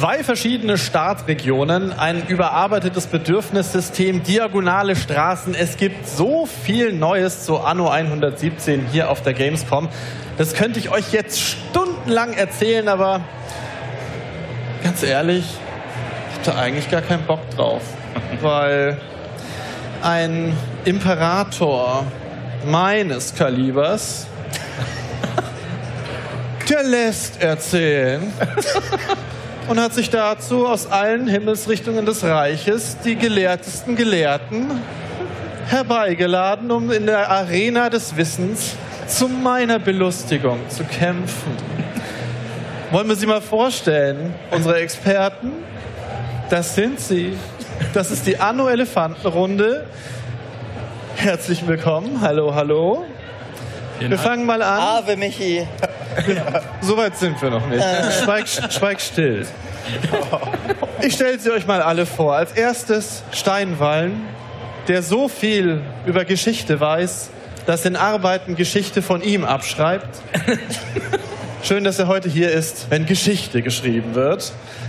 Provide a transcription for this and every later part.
2 verschiedene Startregionen, ein überarbeitetes Bedürfnissystem, diagonale Straßen. Es gibt so viel Neues zu Anno 117 hier auf der Gamescom. Das könnte ich euch jetzt stundenlang erzählen, aber ganz ehrlich, ich habe da eigentlich gar keinen Bock drauf. Weil ein Imperator meines Kalibers, der lässt erzählen und hat sich dazu aus allen Himmelsrichtungen des Reiches die gelehrtesten Gelehrten herbeigeladen, um in der Arena des Wissens zu meiner Belustigung zu kämpfen. Wollen wir sie mal vorstellen, unsere Experten? Das sind sie. Das ist die Anno-Elefantenrunde. Herzlich willkommen. Hallo, hallo. Wir fangen mal an. Ave Michi. So weit sind wir noch nicht. Schweig still. Ich stelle sie euch mal alle vor. Als erstes Steinwallen, der so viel über Geschichte weiß, dass in Arbeiten Geschichte von ihm abschreibt. Schön, dass er heute hier ist, wenn Geschichte geschrieben wird.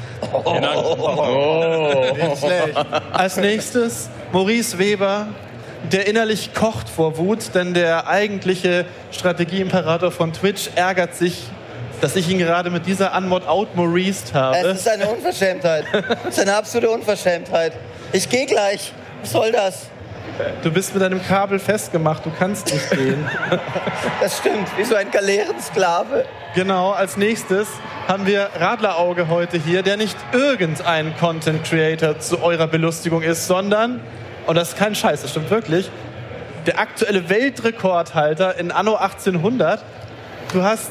Nicht schlecht. Als nächstes Maurice Weber, der innerlich kocht vor Wut, denn der eigentliche Strategie-Imperator von Twitch ärgert sich, dass ich ihn gerade mit dieser Anmod outmaurice'd habe. Es ist eine Unverschämtheit. Es ist eine absolute Unverschämtheit. Ich gehe gleich. Was soll das? Du bist mit deinem Kabel festgemacht, du kannst nicht gehen. Das stimmt, wie so ein Galeerensklave. Genau, als nächstes haben wir Radlerauge heute hier, der nicht irgendein Content Creator zu eurer Belustigung ist, sondern, und das ist kein Scheiß, das stimmt wirklich, der aktuelle Weltrekordhalter in Anno 1800. Du hast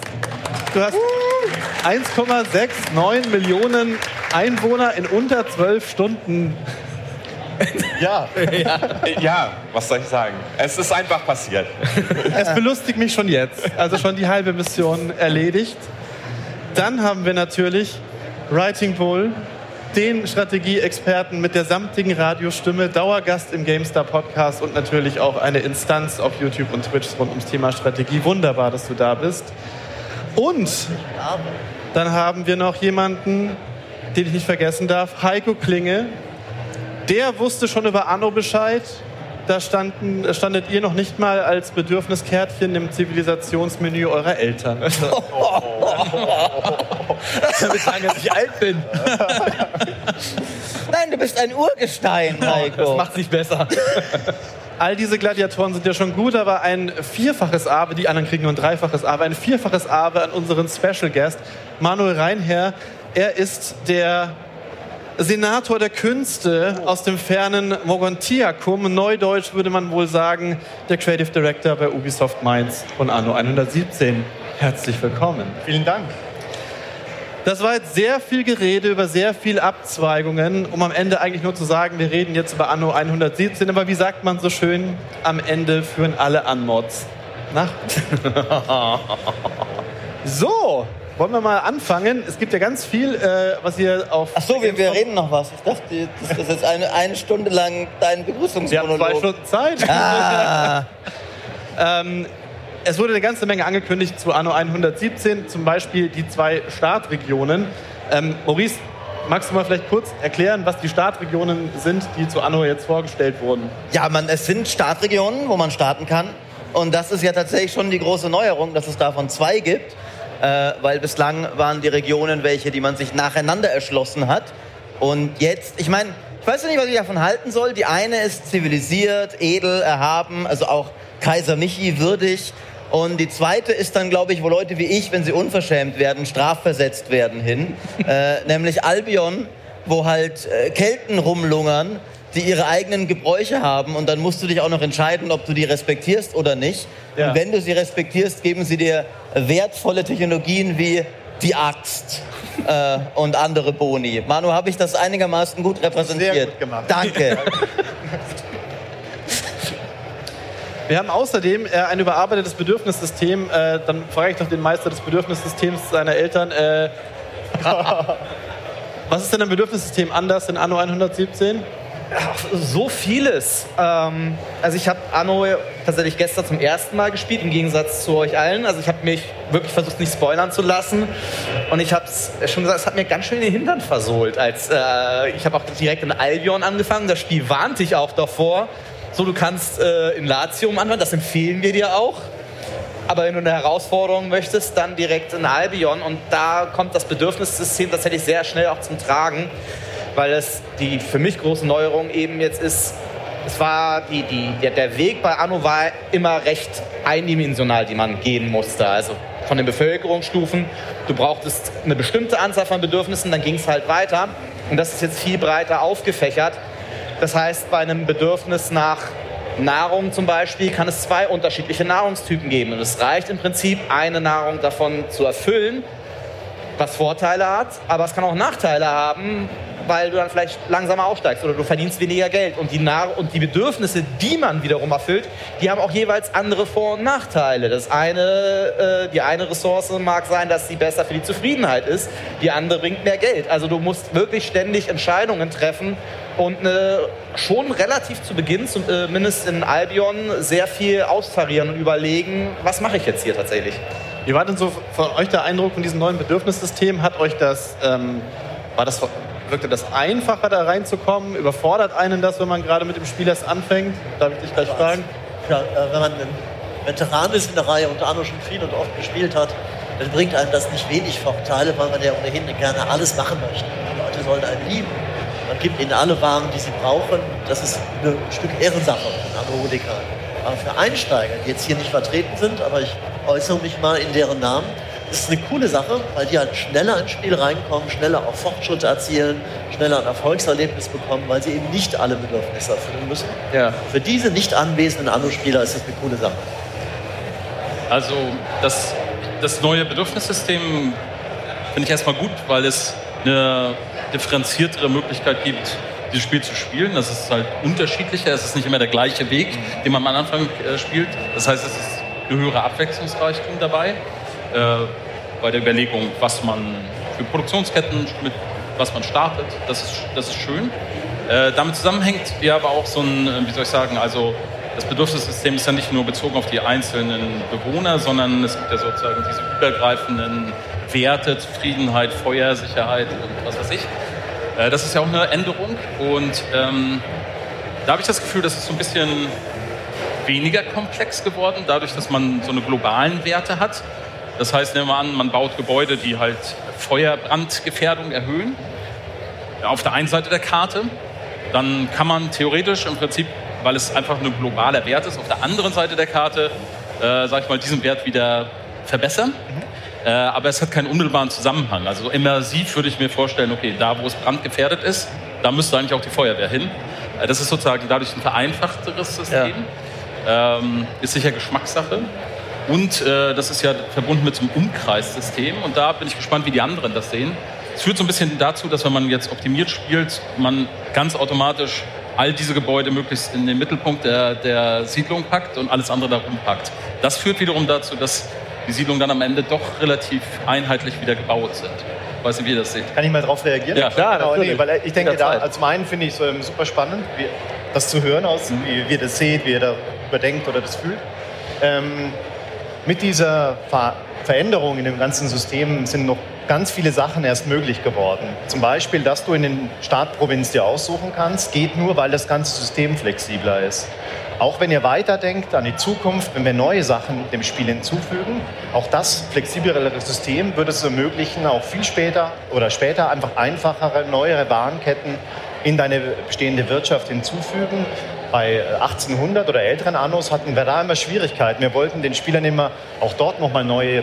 1,69 Millionen Einwohner in unter 12 Stunden. Ja, was soll ich sagen? Es ist einfach passiert. Es belustigt mich schon jetzt. Also schon die halbe Mission erledigt. Dann haben wir natürlich Writing Bull, den Strategieexperten mit der samtigen Radiostimme, Dauergast im GameStar Podcast und natürlich auch eine Instanz auf YouTube und Twitch rund ums Thema Strategie. Wunderbar, dass du da bist. Und dann haben wir noch jemanden, den ich nicht vergessen darf, Heiko Klinge. Der wusste schon über Anno Bescheid. Da standet ihr noch nicht mal als Bedürfniskärtchen im Zivilisationsmenü eurer Eltern. Damit sagen, dass ich alt bin. Nein, du bist ein Urgestein, Heiko. Das macht's nicht besser. All diese Gladiatoren sind ja schon gut, aber ein vierfaches Awe, die anderen kriegen nur ein dreifaches Awe, ein vierfaches Awe an unseren Special Guest, Manuel Reinherr. Er ist der Senator der Künste aus dem fernen Mogontiacum. Neudeutsch würde man wohl sagen, der Creative Director bei Ubisoft Mainz von Anno 117. Herzlich willkommen. Vielen Dank. Das war jetzt sehr viel Gerede über sehr viele Abzweigungen, um am Ende eigentlich nur zu sagen, wir reden jetzt über Anno 117, aber wie sagt man so schön, am Ende führen alle Anmods nach. So, wollen wir mal anfangen? Es gibt ja ganz viel, was ihr auf... Ach so, wir reden noch was. Ich dachte, das ist jetzt eine Stunde lang dein Begrüßungsmonolog. Wir haben 2 Stunden Zeit. Ah. Es wurde eine ganze Menge angekündigt zu Anno 117, zum Beispiel die 2 Startregionen. Maurice, magst du mal vielleicht kurz erklären, was die Startregionen sind, die zu Anno jetzt vorgestellt wurden? Ja, es sind Startregionen, wo man starten kann. Und das ist ja tatsächlich schon die große Neuerung, dass es davon 2 gibt. Weil bislang waren die Regionen welche, die man sich nacheinander erschlossen hat. Und jetzt, ich meine, ich weiß nicht, was ich davon halten soll. Die eine ist zivilisiert, edel, erhaben, also auch Kaiser Michi würdig. Und die zweite ist dann, glaube ich, wo Leute wie ich, wenn sie unverschämt werden, strafversetzt werden hin. Nämlich Albion, wo halt Kelten rumlungern, die ihre eigenen Gebräuche haben. Und dann musst du dich auch noch entscheiden, ob du die respektierst oder nicht. Ja. Und wenn du sie respektierst, geben sie dir wertvolle Technologien wie die Axt und andere Boni. Manu, habe ich das einigermaßen gut repräsentiert? Sehr gut gemacht. Danke. Wir haben außerdem ein überarbeitetes Bedürfnissystem. Dann frage ich doch den Meister des Bedürfnissystems seiner Eltern. Was ist denn am Bedürfnissystem anders in Anno 117? So vieles. Also ich habe Anno tatsächlich gestern zum ersten Mal gespielt, im Gegensatz zu euch allen. Also ich habe mich wirklich versucht, nicht spoilern zu lassen. Und ich habe es schon gesagt, es hat mir ganz schön den Hintern versohlt. Ich habe auch direkt in Albion angefangen. Das Spiel warnt dich auch davor. So, du kannst in Latium anfangen, das empfehlen wir dir auch. Aber wenn du eine Herausforderung möchtest, dann direkt in Albion. Und da kommt das Bedürfnissystem tatsächlich sehr schnell auch zum Tragen. Weil es die für mich große Neuerung eben jetzt ist, es war der Weg bei Anno war immer recht eindimensional, die man gehen musste. Also von den Bevölkerungsstufen, du brauchtest eine bestimmte Anzahl von Bedürfnissen, dann ging es halt weiter. Und das ist jetzt viel breiter aufgefächert. Das heißt, bei einem Bedürfnis nach Nahrung zum Beispiel kann es 2 unterschiedliche Nahrungstypen geben. Und es reicht im Prinzip, eine Nahrung davon zu erfüllen, was Vorteile hat, aber es kann auch Nachteile haben, weil du dann vielleicht langsamer aufsteigst oder du verdienst weniger Geld. Und die Bedürfnisse, die man wiederum erfüllt, die haben auch jeweils andere Vor- und Nachteile. Die eine Ressource mag sein, dass sie besser für die Zufriedenheit ist, die andere bringt mehr Geld. Also du musst wirklich ständig Entscheidungen treffen und schon relativ zu Beginn, zumindest in Albion, sehr viel austarieren und überlegen, was mache ich jetzt hier tatsächlich. Wie war denn so von euch der Eindruck von diesem neuen Bedürfnissystem? Hat euch das, wirkte das einfacher, da reinzukommen? Überfordert einen das, wenn man gerade mit dem Spiel erst anfängt? Darf ich dich gleich fragen? Ja, wenn man ein Veteran ist in der Reihe und Anno schon viel und oft gespielt hat, dann bringt einem das nicht wenig Vorteile, weil man ja ohnehin gerne alles machen möchte. Die Leute sollen einen lieben. Man gibt ihnen alle Waren, die sie brauchen. Das ist ein Stück Ehrensache in Anno Radikal. Aber für Einsteiger, die jetzt hier nicht vertreten sind, aber ich äußere mich mal in deren Namen, das ist eine coole Sache, weil die halt schneller ins Spiel reinkommen, schneller auch Fortschritt erzielen, schneller ein Erfolgserlebnis bekommen, weil sie eben nicht alle Bedürfnisse erfüllen müssen. Ja. Für diese nicht anwesenden Anno-Spieler ist das eine coole Sache. Also das neue Bedürfnissystem finde ich erstmal gut, weil es eine differenziertere Möglichkeit gibt, dieses Spiel zu spielen. Das ist halt unterschiedlicher, es ist nicht immer der gleiche Weg, den man am Anfang spielt. Das heißt, es ist eine höhere Abwechslungsreichtum dabei. Bei der Überlegung, was man für Produktionsketten, mit was man startet, das ist schön. Damit zusammenhängt ja aber auch so ein, wie soll ich sagen, also das Bedürfnissystem ist ja nicht nur bezogen auf die einzelnen Bewohner, sondern es gibt ja sozusagen diese übergreifenden Werte, Zufriedenheit, Feuer, Sicherheit und was weiß ich. Das ist ja auch eine Änderung und da habe ich das Gefühl, das ist so ein bisschen weniger komplex geworden, dadurch, dass man so eine globalen Werte hat. Das heißt, nehmen wir an, man baut Gebäude, die halt Feuerbrandgefährdung erhöhen. Auf der einen Seite der Karte. Dann kann man theoretisch im Prinzip, weil es einfach ein globaler Wert ist, auf der anderen Seite der Karte, sag ich mal, diesen Wert wieder verbessern. Aber es hat keinen unmittelbaren Zusammenhang. Also immersiv würde ich mir vorstellen, okay, da wo es brandgefährdet ist, da müsste eigentlich auch die Feuerwehr hin. Das ist sozusagen dadurch ein vereinfachteres System. Ja. Ist sicher Geschmackssache. Und das ist ja verbunden mit so einem Umkreissystem. Und da bin ich gespannt, wie die anderen das sehen. Es führt so ein bisschen dazu, dass wenn man jetzt optimiert spielt, man ganz automatisch all diese Gebäude möglichst in den Mittelpunkt der Siedlung packt und alles andere darum packt. Das führt wiederum dazu, dass die Siedlungen dann am Ende doch relativ einheitlich wieder gebaut sind. Ich weiß nicht, wie ihr das seht. Kann ich mal darauf reagieren? Ja, klar. Genau, nee, weil ich denke, zum einen finde ich es super spannend, das zu hören, wie ihr das seht, wie ihr darüber denkt oder das fühlt. Mit dieser Veränderung in dem ganzen System sind noch ganz viele Sachen erst möglich geworden. Zum Beispiel, dass du in den Startprovinz dir aussuchen kannst, geht nur, weil das ganze System flexibler ist. Auch wenn ihr weiterdenkt an die Zukunft, wenn wir neue Sachen dem Spiel hinzufügen, auch das flexiblere System würde es ermöglichen, auch viel später einfach einfachere, neuere Warenketten in deine bestehende Wirtschaft hinzufügen. Bei 1800 oder älteren Annos hatten wir da immer Schwierigkeiten. Wir wollten den Spielern immer auch dort nochmal neue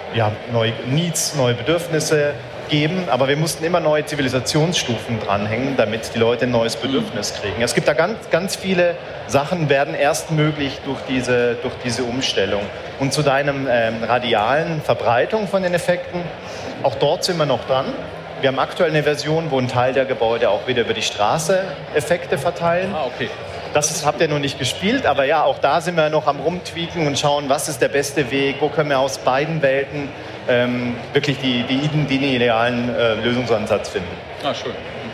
Needs, neue Bedürfnisse geben, aber wir mussten immer neue Zivilisationsstufen dranhängen, damit die Leute ein neues Bedürfnis kriegen. Es gibt da ganz viele Sachen, werden erst möglich durch diese Umstellung. Und zu deinem radialen Verbreitung von den Effekten, auch dort sind wir noch dran. Wir haben aktuell eine Version, wo ein Teil der Gebäude auch wieder über die Straße Effekte verteilen. Okay. Das habt ihr noch nicht gespielt, aber ja, auch da sind wir noch am Rumtweaken und schauen, was ist der beste Weg, wo können wir aus beiden Welten wirklich den idealen Lösungsansatz finden. Ah, schön.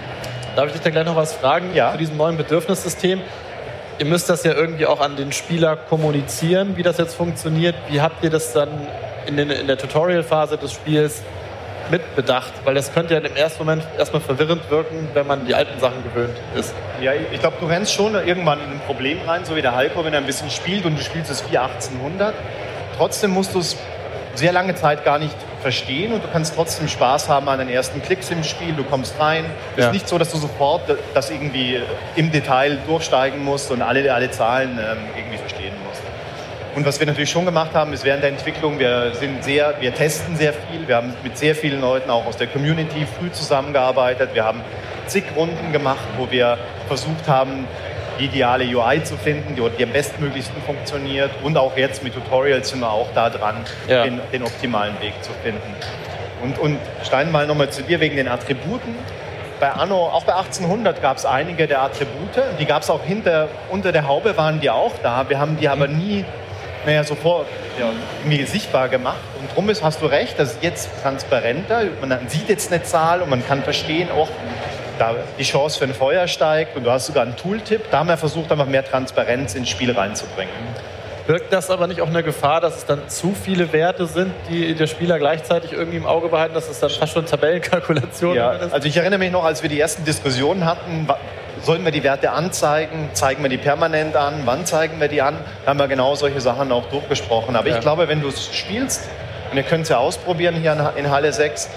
Darf ich dich da gleich noch was fragen zu diesem neuen Bedürfnissystem? Ihr müsst das ja irgendwie auch an den Spieler kommunizieren, wie das jetzt funktioniert. Wie habt ihr das dann in der Tutorial-Phase des Spiels mitbedacht? Weil das könnte ja im ersten Moment erstmal verwirrend wirken, wenn man die alten Sachen gewöhnt ist. Ja, ich glaube, du rennst schon irgendwann in ein Problem rein, so wie der Heiko, wenn er ein bisschen spielt und du spielst es wie 1800. Trotzdem musst du es sehr lange Zeit gar nicht verstehen und du kannst trotzdem Spaß haben an den ersten Klicks im Spiel. Du kommst rein. Es ist nicht so, dass du sofort das irgendwie im Detail durchsteigen musst und alle Zahlen irgendwie verstehen musst. Und was wir natürlich schon gemacht haben, ist während der Entwicklung, wir testen sehr viel. Wir haben mit sehr vielen Leuten auch aus der Community früh zusammengearbeitet. Wir haben zig Runden gemacht, wo wir versucht haben, die ideale UI zu finden, die am bestmöglichsten funktioniert. Und auch jetzt mit Tutorials sind wir auch da dran, den optimalen Weg zu finden. Und Stein, mal nochmal zu dir wegen den Attributen. Bei Anno, auch bei 1800 gab es einige der Attribute. Die gab es auch unter der Haube, waren die auch da. Wir haben die aber nie sofort mir sichtbar gemacht. Und darum hast du recht, das ist jetzt transparenter. Man sieht jetzt eine Zahl und man kann verstehen, da die Chance für ein Feuer steigt und du hast sogar einen Tooltip. Da haben wir versucht, einfach mehr Transparenz ins Spiel reinzubringen. Birgt das aber nicht auch eine Gefahr, dass es dann zu viele Werte sind, die der Spieler gleichzeitig irgendwie im Auge behalten, dass es dann fast schon Tabellenkalkulationen ist? Also ich erinnere mich noch, als wir die ersten Diskussionen hatten, sollen wir die Werte anzeigen, zeigen wir die permanent an, wann zeigen wir die an, da haben wir genau solche Sachen auch durchgesprochen. Aber ich glaube, wenn du es spielst, und ihr könnt es ja ausprobieren hier in Halle 6,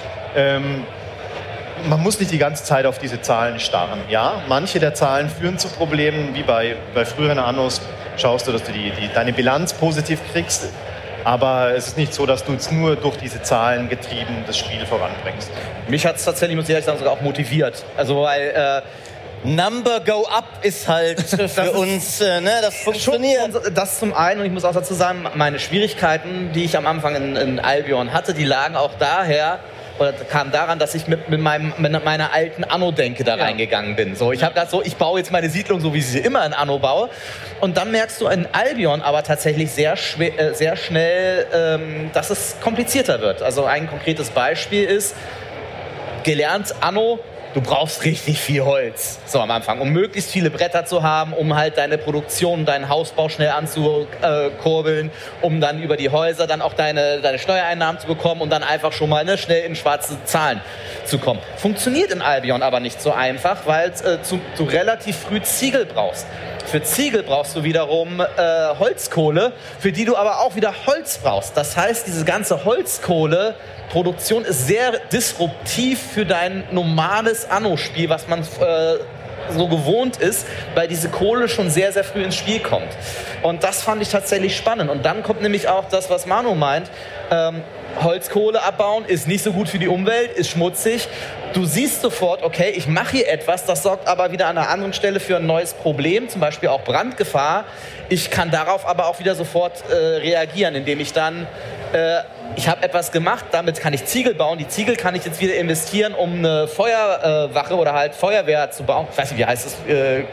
man muss nicht die ganze Zeit auf diese Zahlen starren. Ja, manche der Zahlen führen zu Problemen, wie bei früheren Annos schaust du, dass du deine Bilanz positiv kriegst. Aber es ist nicht so, dass du jetzt nur durch diese Zahlen getrieben das Spiel voranbringst. Mich hat es tatsächlich, muss ich ehrlich sagen, sogar auch motiviert. Also weil Number go up ist halt für uns, das funktioniert. Das zum einen, und ich muss auch dazu sagen, meine Schwierigkeiten, die ich am Anfang in Albion hatte, die lagen auch daher, oder kam daran, dass ich mit meiner alten Anno-Denke da reingegangen bin. So, ich habe das so, ich baue jetzt meine Siedlung so, wie ich sie immer in Anno baue. Und dann merkst du in Albion aber tatsächlich sehr schnell, dass es komplizierter wird. Also ein konkretes Beispiel ist, gelernt Anno, du brauchst richtig viel Holz, so am Anfang, um möglichst viele Bretter zu haben, um halt deine Produktion, deinen Hausbau schnell anzukurbeln, um dann über die Häuser dann auch deine Steuereinnahmen zu bekommen und dann einfach schon mal schnell in schwarze Zahlen zu kommen. Funktioniert in Albion aber nicht so einfach, weil du relativ früh Ziegel brauchst. Für Ziegel brauchst du wiederum Holzkohle, für die du aber auch wieder Holz brauchst. Das heißt, diese ganze Holzkohleproduktion ist sehr disruptiv für dein normales Anno-Spiel, was man so gewohnt ist, weil diese Kohle schon sehr, sehr früh ins Spiel kommt. Und das fand ich tatsächlich spannend. Und dann kommt nämlich auch das, was Manu meint. Holzkohle abbauen ist nicht so gut für die Umwelt, ist schmutzig. Du siehst sofort, okay, ich mache hier etwas, das sorgt aber wieder an einer anderen Stelle für ein neues Problem, zum Beispiel auch Brandgefahr. Ich kann darauf aber auch wieder sofort reagieren, indem ich dann, ich habe etwas gemacht, damit kann ich Ziegel bauen. Die Ziegel kann ich jetzt wieder investieren, um eine Feuerwache oder halt Feuerwehr zu bauen. Ich weiß nicht, wie heißt es?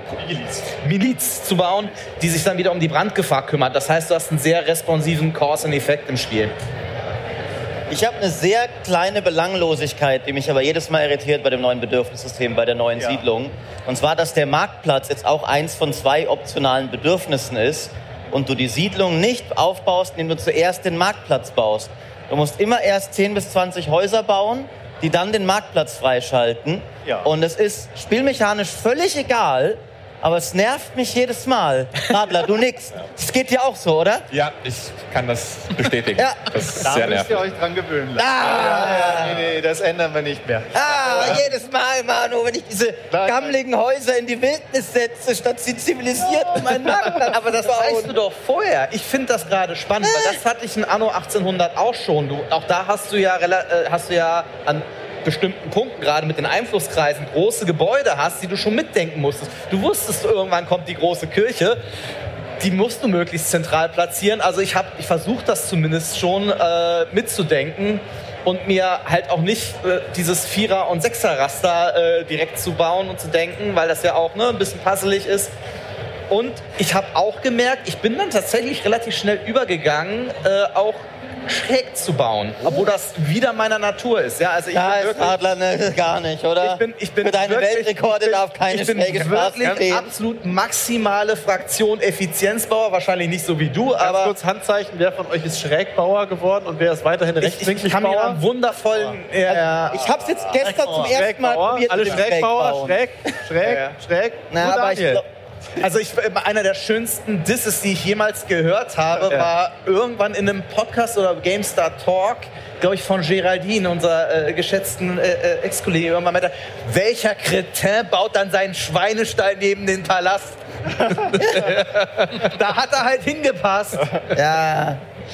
Miliz zu bauen, die sich dann wieder um die Brandgefahr kümmert. Das heißt, du hast einen sehr responsiven Cause-and-Effekt im Spiel. Ich habe eine sehr kleine Belanglosigkeit, die mich aber jedes Mal irritiert bei dem neuen Bedürfnissystem, bei der neuen Siedlung. Und zwar, dass der Marktplatz jetzt auch eins von 2 optionalen Bedürfnissen ist und du die Siedlung nicht aufbaust, indem du zuerst den Marktplatz baust. Du musst immer erst 10 bis 20 Häuser bauen, die dann den Marktplatz freischalten. Ja. Und es ist spielmechanisch völlig egal, aber es nervt mich jedes Mal. Radler, du nix. Das geht dir auch so, oder? Ja, ich kann das bestätigen. Ja. Das ist da sehr müsst nervig. ihr euch dran gewöhnen lassen. Nee, das ändern wir nicht mehr. Jedes Mal, Manu, wenn ich diese gammeligen Häuser in die Wildnis setze, statt sie zivilisiert in meinen Marktplatz. Aber das weißt du doch vorher. Ich finde das gerade spannend, weil das hatte ich in Anno 1800 auch schon. Auch da hast du ja an bestimmten Punkten, gerade mit den Einflusskreisen, große Gebäude hast, die du schon mitdenken musstest. Du wusstest, irgendwann kommt die große Kirche. Die musst du möglichst zentral platzieren. Also ich versuche das zumindest schon mitzudenken und mir halt auch nicht dieses 4er- und 6er-Raster direkt zu bauen und zu denken, weil das ja auch ein bisschen puzzelig ist. Und ich habe auch gemerkt, ich bin dann tatsächlich relativ schnell übergegangen, auch schräg zu bauen, obwohl das wieder meiner Natur ist. Ja, also ich Da bin ist wirklich, Adler gar nicht, oder? ich bin Für deine wirklich- Weltrekorde darf keine ich bin schräge Straße wirklich stehen. absolut maximale Fraktion Effizienzbauer, wahrscheinlich nicht so wie du, Ganz aber kurz Handzeichen, wer von euch ist Schrägbauer geworden und wer ist weiterhin ich rechtwinklig kann mir Bauer? einen wundervollen... Ich habe es jetzt gestern zum ersten Mal Schrägbauer, probiert alle mit dem Schrägbauer, Schrägbauen. schräg, Ja. schräg. Na, Nur aber ich Daniel. glaub, Also einer der schönsten Disses, die ich jemals gehört habe, war irgendwann in einem Podcast oder GameStar Talk, glaube ich, von Geraldine, unserer geschätzten Ex-Kollegin, irgendwann meinte, welcher Kretin baut dann seinen Schweinestall neben den Palast? Da hat er halt hingepasst. Ja.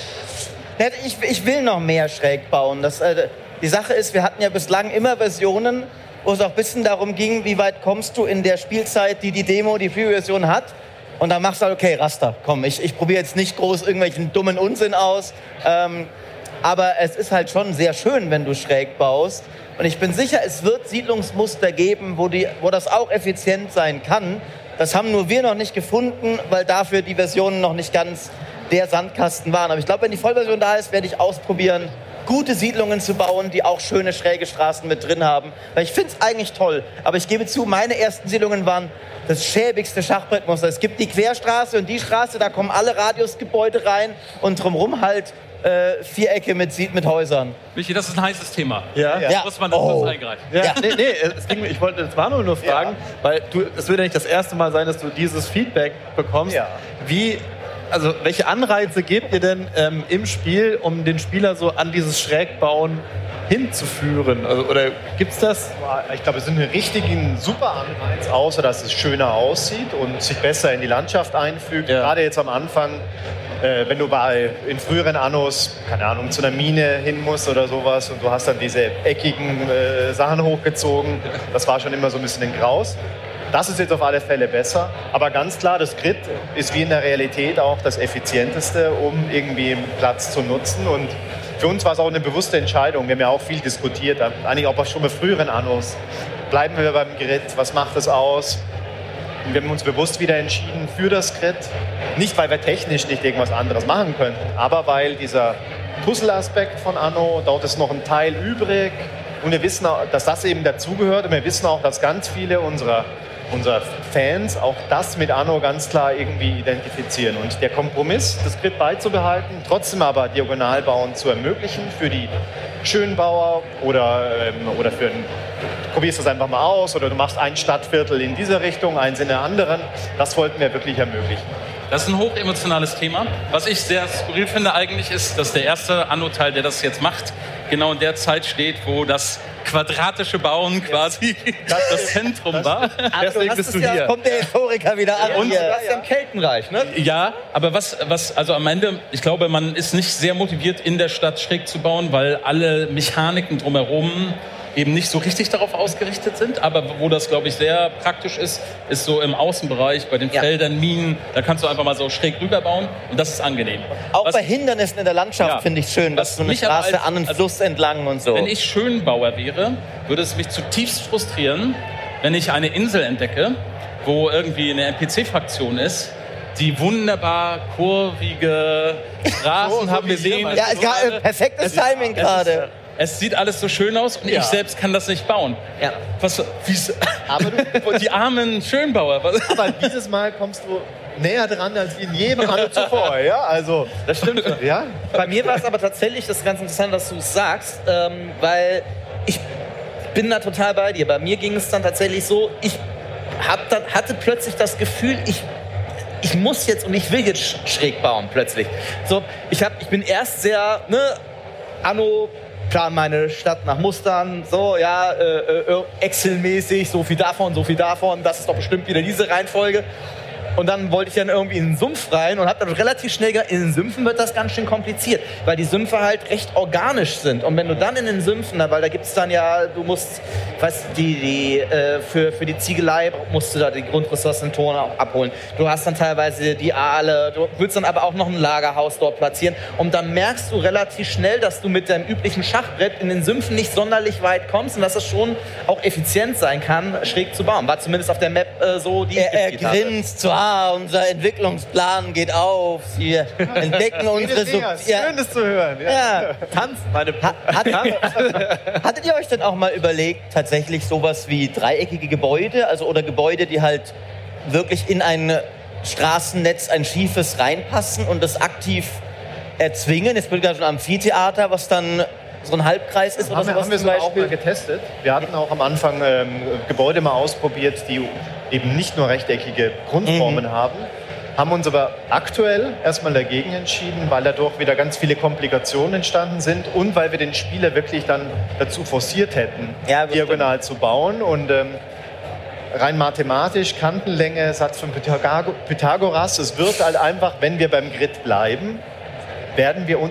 Ich will noch mehr schräg bauen. Die Sache ist, wir hatten ja bislang immer Versionen, wo es auch ein bisschen darum ging, wie weit kommst du in der Spielzeit, die Demo, die Free-Version hat. Und dann machst du halt, okay, Raster, komm, ich probiere jetzt nicht groß irgendwelchen dummen Unsinn aus. Aber es ist halt schon sehr schön, wenn du schräg baust. Und ich bin sicher, es wird Siedlungsmuster geben, wo das auch effizient sein kann. Das haben nur wir noch nicht gefunden, weil dafür die Versionen noch nicht ganz der Sandkasten waren. Aber ich glaube, wenn die Vollversion da ist, werde ich ausprobieren, gute Siedlungen zu bauen, die auch schöne schräge Straßen mit drin haben. Weil ich finde es eigentlich toll. Aber ich gebe zu, meine ersten Siedlungen waren das schäbigste Schachbrettmuster. Es gibt die Querstraße und die Straße, da kommen alle Radiusgebäude rein und drumherum halt Vierecke mit Häusern. Michi, das ist ein heißes Thema. Ja. Da muss man kurz eingreifen. Ja, Ja. ich wollte jetzt Manuel nur fragen, weil es wird ja nicht das erste Mal sein, dass du dieses Feedback bekommst. Ja. Welche Anreize gebt ihr denn im Spiel, um den Spieler so an dieses Schrägbauen hinzuführen? Oder gibt's das? Ich glaube, es ist einen richtigen super Anreiz, außer dass es schöner aussieht und sich besser in die Landschaft einfügt. Ja. Gerade jetzt am Anfang, wenn du in früheren Annos, keine Ahnung, zu einer Mine hin musst oder sowas und du hast dann diese eckigen Sachen hochgezogen, das war schon immer so ein bisschen ein Graus. Das ist jetzt auf alle Fälle besser, aber ganz klar, das Grid ist wie in der Realität auch das Effizienteste, um irgendwie Platz zu nutzen. Und für uns war es auch eine bewusste Entscheidung. Wir haben ja auch viel diskutiert, eigentlich auch schon bei früheren Annos. Bleiben wir beim Grid? Was macht es aus? Und wir haben uns bewusst wieder entschieden für das Grid. Nicht, weil wir technisch nicht irgendwas anderes machen könnten, aber weil dieser Puzzle-Aspekt von Anno, dort ist noch ein Teil übrig. Und wir wissen auch, dass das eben dazugehört. Und wir wissen auch, dass ganz viele unserer Fans auch das mit Anno ganz klar irgendwie identifizieren. Und der Kompromiss, das Grid beizubehalten, trotzdem aber Diagonalbauen zu ermöglichen für die Schönbauer oder für einen, du probierst das einfach mal aus oder du machst ein Stadtviertel in dieser Richtung, eins in der anderen, das wollten wir wirklich ermöglichen. Das ist ein hochemotionales Thema. Was ich sehr skurril finde eigentlich ist, dass der erste Anno-Teil, der das jetzt macht, genau in der Zeit steht, wo das quadratische Bauen quasi das Zentrum war. Deswegen bist du hier. Kommt der Historiker wieder an. Und- hier. Das ist ja im Keltenreich, ne? Ja, aber also am Ende, ich glaube, man ist nicht sehr motiviert, in der Stadt schräg zu bauen, weil alle Mechaniken drumherum eben nicht so richtig darauf ausgerichtet sind. Aber wo das, glaube ich, sehr praktisch ist, ist so im Außenbereich, bei den Ja. Feldern, Minen. Da kannst du einfach mal so schräg rüber bauen und das ist angenehm. Auch Was- bei Hindernissen in der Landschaft Ja. finde ich schön, Was dass so eine mich aber Straße als- an einen also- Fluss entlang und so. Wenn ich Schönbauer wäre, würde es mich zutiefst frustrieren, wenn ich eine Insel entdecke, wo irgendwie eine NPC-Fraktion ist, die wunderbar kurvige Straßen haben wir sehen. Ja, es war perfektes Timing gerade. Es sieht alles so schön aus und ich selbst kann das nicht bauen. Ja. Aber die armen Schönbauer. Aber dieses Mal kommst du näher dran als in jedem Anno zuvor. Ja, also, Das stimmt. ja. Bei mir war es aber tatsächlich das ganz interessant, dass du es sagst, weil ich bin da total bei dir. Bei mir ging es dann tatsächlich so, ich hatte plötzlich das Gefühl, ich muss jetzt und ich will jetzt schräg bauen plötzlich. So, ich bin erst sehr, Anno, plan meine Stadt nach Mustern, so, ja, Excel-mäßig, so viel davon, das ist doch bestimmt wieder diese Reihenfolge. Und dann wollte ich dann irgendwie in den Sumpf rein und habe dann relativ schnell gesagt, in den Sümpfen wird das ganz schön kompliziert, weil die Sümpfe halt recht organisch sind. Und wenn du dann in den Sümpfen, weil da gibt es dann ja, du musst, für die Ziegelei musst du da die Grundressourcen Ton abholen. Du hast dann teilweise die Aale, du willst dann aber auch noch ein Lagerhaus dort platzieren. Und dann merkst du relativ schnell, dass du mit deinem üblichen Schachbrett in den Sümpfen nicht sonderlich weit kommst und dass es schon auch effizient sein kann, schräg zu bauen. War zumindest auf der Map so, die ich Er gespielt habe. grinst zu Hause. unser Entwicklungsplan geht auf. Sie entdecken unsere Schön, das zu hören. Ja. Tanz, meine Hattet ihr euch denn auch mal überlegt, tatsächlich sowas wie dreieckige Gebäude, also oder Gebäude, die halt wirklich in ein Straßennetz, ein schiefes reinpassen und das aktiv erzwingen? Jetzt bin ich gerade schon am Amphitheater, was dann so ein Halbkreis ist oder sowas. Haben wir so auch mal getestet. Wir hatten auch am Anfang Gebäude mal ausprobiert, die eben nicht nur rechteckige Grundformen haben uns aber aktuell erstmal dagegen entschieden, weil dadurch wieder ganz viele Komplikationen entstanden sind und weil wir den Spieler wirklich dann dazu forciert hätten, diagonal zu bauen und rein mathematisch, Kantenlänge, Satz von Pythagoras, es wird halt einfach, wenn wir beim Grid bleiben, werden wir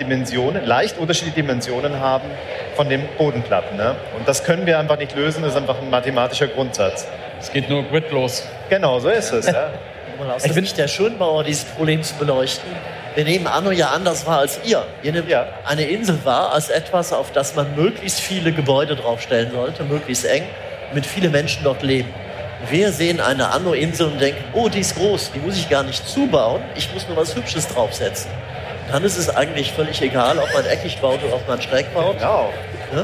leicht unterschiedliche Dimensionen haben von den Bodenplatten. Ne? Und das können wir einfach nicht lösen, das ist einfach ein mathematischer Grundsatz. Es geht nur gridlos. Genau, so ist es. Ja. Aus der Sicht der Schönbauer dieses Problem zu beleuchten. Wir nehmen Anno ja anders wahr als ihr. Ihr nehmt eine Insel wahr als etwas, auf das man möglichst viele Gebäude draufstellen sollte, möglichst eng, mit vielen Menschen dort leben. Wir sehen eine Anno-Insel und denken, oh, die ist groß, die muss ich gar nicht zubauen, ich muss nur was Hübsches draufsetzen. Dann ist es eigentlich völlig egal, ob man eckig baut oder ob man schräg baut. Genau. Ja?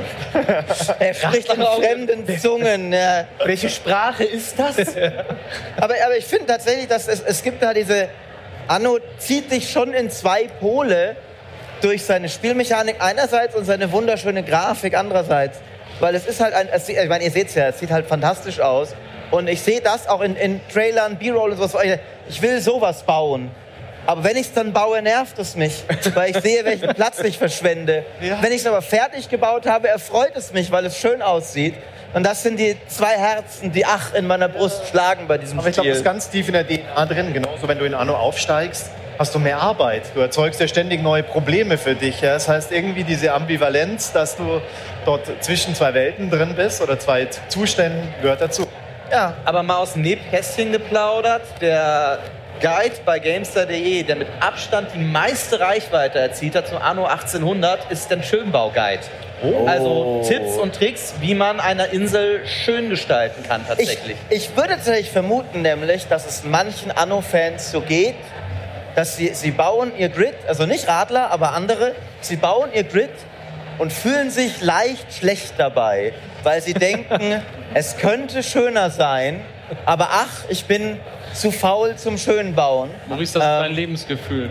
Er spricht in fremden Zungen. Ja. Welche Sprache ist das? Aber ich finde tatsächlich, dass es gibt da diese... Anno zieht sich schon in zwei Pole durch seine Spielmechanik einerseits und seine wunderschöne Grafik andererseits. Weil es ist halt ich meine, ihr seht es ja, es sieht halt fantastisch aus. Und ich sehe das auch in Trailern, B-Roll und sowas. Ich will sowas bauen. Aber wenn ich es dann baue, nervt es mich, weil ich sehe, welchen Platz ich verschwende. Ja. Wenn ich es aber fertig gebaut habe, erfreut es mich, weil es schön aussieht. Und das sind die zwei Herzen, die in meiner Brust schlagen bei diesem Spiel. Aber ich glaube, das ist ganz tief in der DNA drin. Genauso, wenn du in Anno aufsteigst, hast du mehr Arbeit. Du erzeugst ja ständig neue Probleme für dich. Ja? Das heißt, irgendwie diese Ambivalenz, dass du dort zwischen zwei Welten drin bist oder zwei Zuständen, gehört dazu. Ja, aber mal aus dem Nähkästchen geplaudert, der Guide bei Gamestar.de, der mit Abstand die meiste Reichweite erzielt hat zu Anno 1800, ist der Schönbau-Guide. Oh. Also Tipps und Tricks, wie man eine Insel schön gestalten kann tatsächlich. Ich würde tatsächlich vermuten, nämlich, dass es manchen Anno-Fans so geht, dass sie bauen ihr Grid, also nicht Radler, aber andere, sie bauen ihr Grid und fühlen sich leicht schlecht dabei, weil sie denken, es könnte schöner sein, aber ich bin zu faul zum Schönbauen. Maurice, das ist dein Lebensgefühl.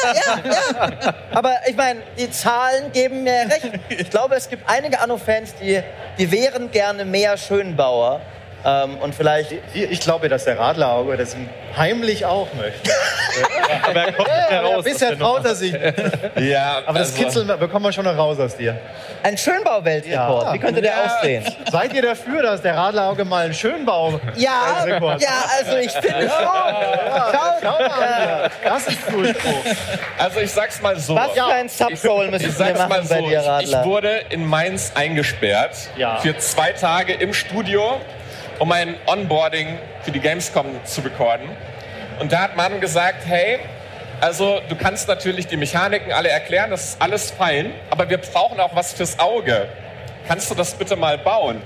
Ja. Aber ich meine, die Zahlen geben mir recht. Ich glaube, es gibt einige Anno-Fans, die wären gerne mehr Schönbauer. Und vielleicht... Ich glaube, dass der Radlerauge das heimlich auch möchte. Aber er kommt nicht heraus. Bisher traut er sich. Ja, aber das Kitzeln bekommen wir schon noch raus aus dir. Ein Schönbau-Weltrekord. Ja. Wie könnte der aussehen? Seid ihr dafür, dass der Radlerauge mal einen Schönbau-Weltrekord also ich finde schon. Schau mal. Das ist cool. Also ich sag's mal so. Was für ein Subgoal müssen wir machen bei dir, Radler? Ich wurde in Mainz eingesperrt für 2 Tage im Studio, um ein Onboarding für die Gamescom zu recorden. Und da hat Manu gesagt, hey, also du kannst natürlich die Mechaniken alle erklären, das ist alles fein, aber wir brauchen auch was fürs Auge. Kannst du das bitte mal bauen?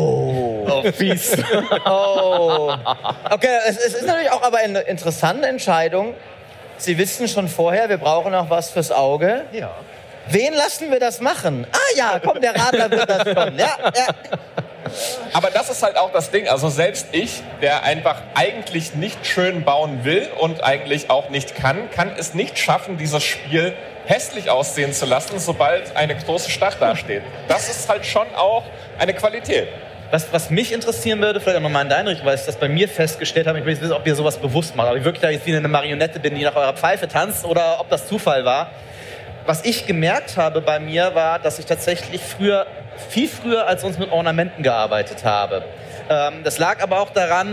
Oh fies. Oh. Okay, es ist natürlich auch aber eine interessante Entscheidung. Sie wissen schon vorher, wir brauchen auch was fürs Auge. Ja. Wen lassen wir das machen? Komm, der Radler wird das schon. Ja. Aber das ist halt auch das Ding. Also selbst ich, der einfach eigentlich nicht schön bauen will und eigentlich auch nicht kann es nicht schaffen, dieses Spiel hässlich aussehen zu lassen, sobald eine große Stadt dasteht. Das ist halt schon auch eine Qualität. Was mich interessieren würde, vielleicht auch nochmal in deine Richtung, weil ich das bei mir festgestellt habe, ich will jetzt wissen, ob ihr sowas bewusst macht, ob ich wirklich da jetzt wie eine Marionette bin, die nach eurer Pfeife tanzt oder ob das Zufall war. Was ich gemerkt habe bei mir war, dass ich tatsächlich viel früher als sonst mit Ornamenten gearbeitet habe. Das lag aber auch daran,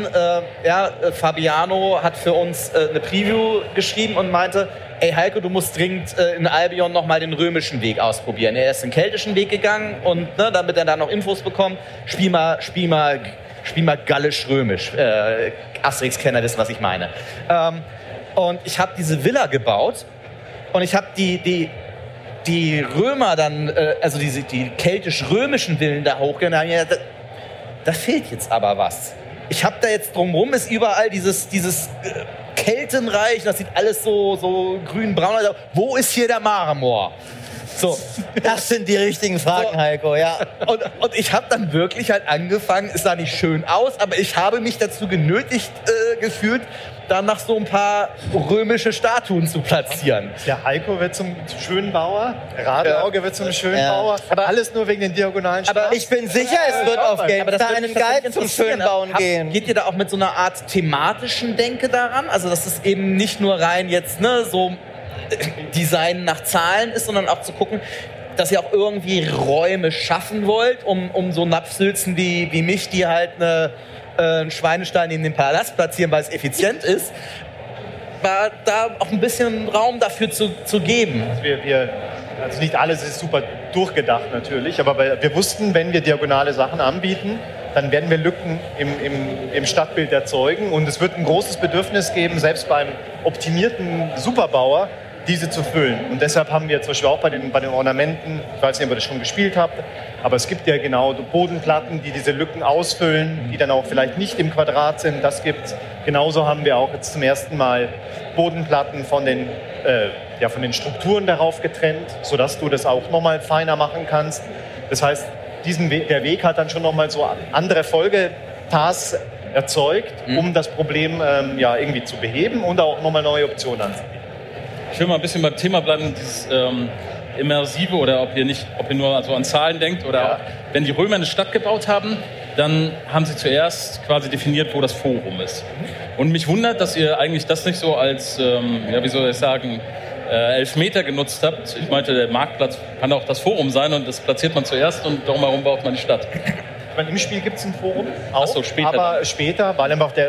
Fabiano hat für uns eine Preview geschrieben und meinte, ey Heiko, du musst dringend in Albion nochmal den römischen Weg ausprobieren. Er ist den keltischen Weg gegangen und damit er da noch Infos bekommt, spiel mal gallisch-römisch. Asterix-Kenner wissen, was ich meine. Und ich habe diese Villa gebaut und ich habe die Römer dann, also die keltisch-römischen Villen da hochgegangen. Da fehlt jetzt aber was. ich habe da jetzt drumherum ist überall dieses Keltenreich, das sieht alles so grün-braun aus. Wo ist hier der Marmor? So, das sind die richtigen Fragen, Heiko, ja. Und ich habe dann wirklich halt angefangen, es sah nicht schön aus, aber ich habe mich dazu genötigt gefühlt, dann noch so ein paar römische Statuen zu platzieren. Der Heiko wird zum schönen Bauer, Radelauge wird zum schönen Bauer, aber alles nur wegen den diagonalen Straßen. Aber ich bin sicher, es wird auf einen Guide zum Schönbauen gehen. Geht ihr da auch mit so einer Art thematischen Denke daran? Also, dass es eben nicht nur rein jetzt so Design nach Zahlen ist, sondern auch zu gucken, dass ihr auch irgendwie Räume schaffen wollt, um so Napfsülzen wie mich, die halt einen Schweinestall in den Palast platzieren, weil es effizient ist, war da auch ein bisschen Raum dafür zu geben. Also nicht alles ist super durchgedacht natürlich, aber wir wussten, wenn wir diagonale Sachen anbieten, dann werden wir Lücken im Stadtbild erzeugen und es wird ein großes Bedürfnis geben, selbst beim optimierten Superbauer, diese zu füllen. Und deshalb haben wir zum Beispiel auch bei den Ornamenten, ich weiß nicht, ob ihr das schon gespielt habt, aber es gibt ja genau Bodenplatten, die diese Lücken ausfüllen, die dann auch vielleicht nicht im Quadrat sind. Das gibt's. Genauso haben wir auch jetzt zum ersten Mal Bodenplatten von den Strukturen darauf getrennt, sodass du das auch nochmal feiner machen kannst. Das heißt, der Weg hat dann schon nochmal so andere Folgetasks erzeugt, um das Problem irgendwie zu beheben und auch nochmal neue Optionen anzubieten. Ich will mal ein bisschen beim Thema bleiben, dieses Immersive oder ob ihr nur so an Zahlen denkt oder auch, wenn die Römer eine Stadt gebaut haben, dann haben sie zuerst quasi definiert, wo das Forum ist. Und mich wundert, dass ihr eigentlich das nicht so als, wie soll ich sagen, Elfmeter genutzt habt. Ich meinte, der Marktplatz kann auch das Forum sein und das platziert man zuerst und darum herum baut man die Stadt. Im Spiel gibt es ein Forum, auch, Ach so, später aber später, weil einfach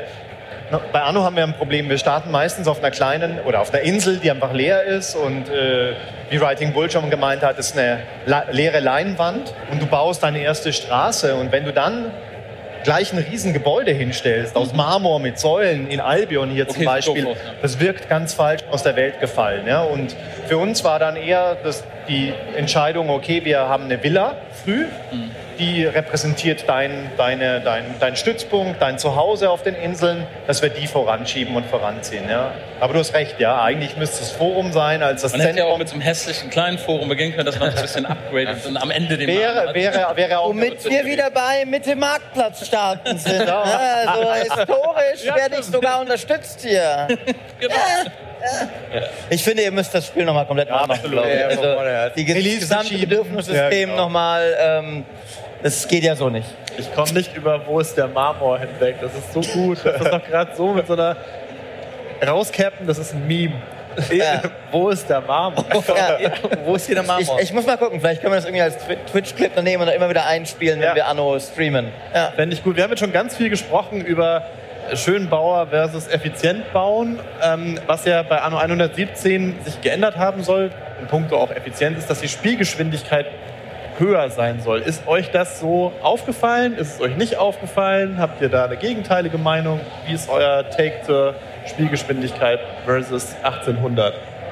bei Anno haben wir ein Problem, wir starten meistens auf einer kleinen oder auf einer Insel, die einfach leer ist und wie Writing Bull schon gemeint hat, ist eine leere Leinwand und du baust deine erste Straße und wenn du dann gleich ein Riesengebäude hinstellst, aus Marmor mit Säulen in Albion hier zum Beispiel, das wirkt ganz falsch aus der Welt gefallen. Ja? Und für uns war dann eher die Entscheidung, okay, wir haben eine Villa früh, die repräsentiert dein Stützpunkt, dein Zuhause auf den Inseln, dass wir die voranschieben und voranziehen. Ja? Aber du hast recht, ja, eigentlich müsste es Forum sein als das Zentrum. Man hätte ja auch mit so einem hässlichen kleinen Forum beginnen können, dass man das ein bisschen upgradet und am Ende den wäre auch. Womit wir wieder bei Mitte Marktplatz starten sind. Ja. Also historisch werde ich sogar unterstützt hier. Genau. Ich finde, ihr müsst das Spiel nochmal komplett neu machen. Also, die gesamte Bedürfnissystem nochmal. Das geht ja so nicht. Ich komme nicht über Wo ist der Marmor hinweg. Das ist so gut. Das ist doch gerade so mit so einer Rauscappen, das ist ein Meme. Ja. Wo ist der Marmor? Ja. Wo ist hier der Marmor? Ich muss mal gucken, vielleicht können wir das irgendwie als Twitch-Clip dann nehmen und immer wieder einspielen, wenn wir Anno streamen. Ja. Fände ich gut. Wir haben jetzt schon ganz viel gesprochen über Schönbauer versus effizient bauen, was ja bei Anno 117 sich geändert haben soll, in puncto auch effizient ist, dass die Spielgeschwindigkeit höher sein soll. Ist euch das so aufgefallen? Ist es euch nicht aufgefallen? Habt ihr da eine gegenteilige Meinung? Wie ist euer Take zur Spielgeschwindigkeit versus 1800?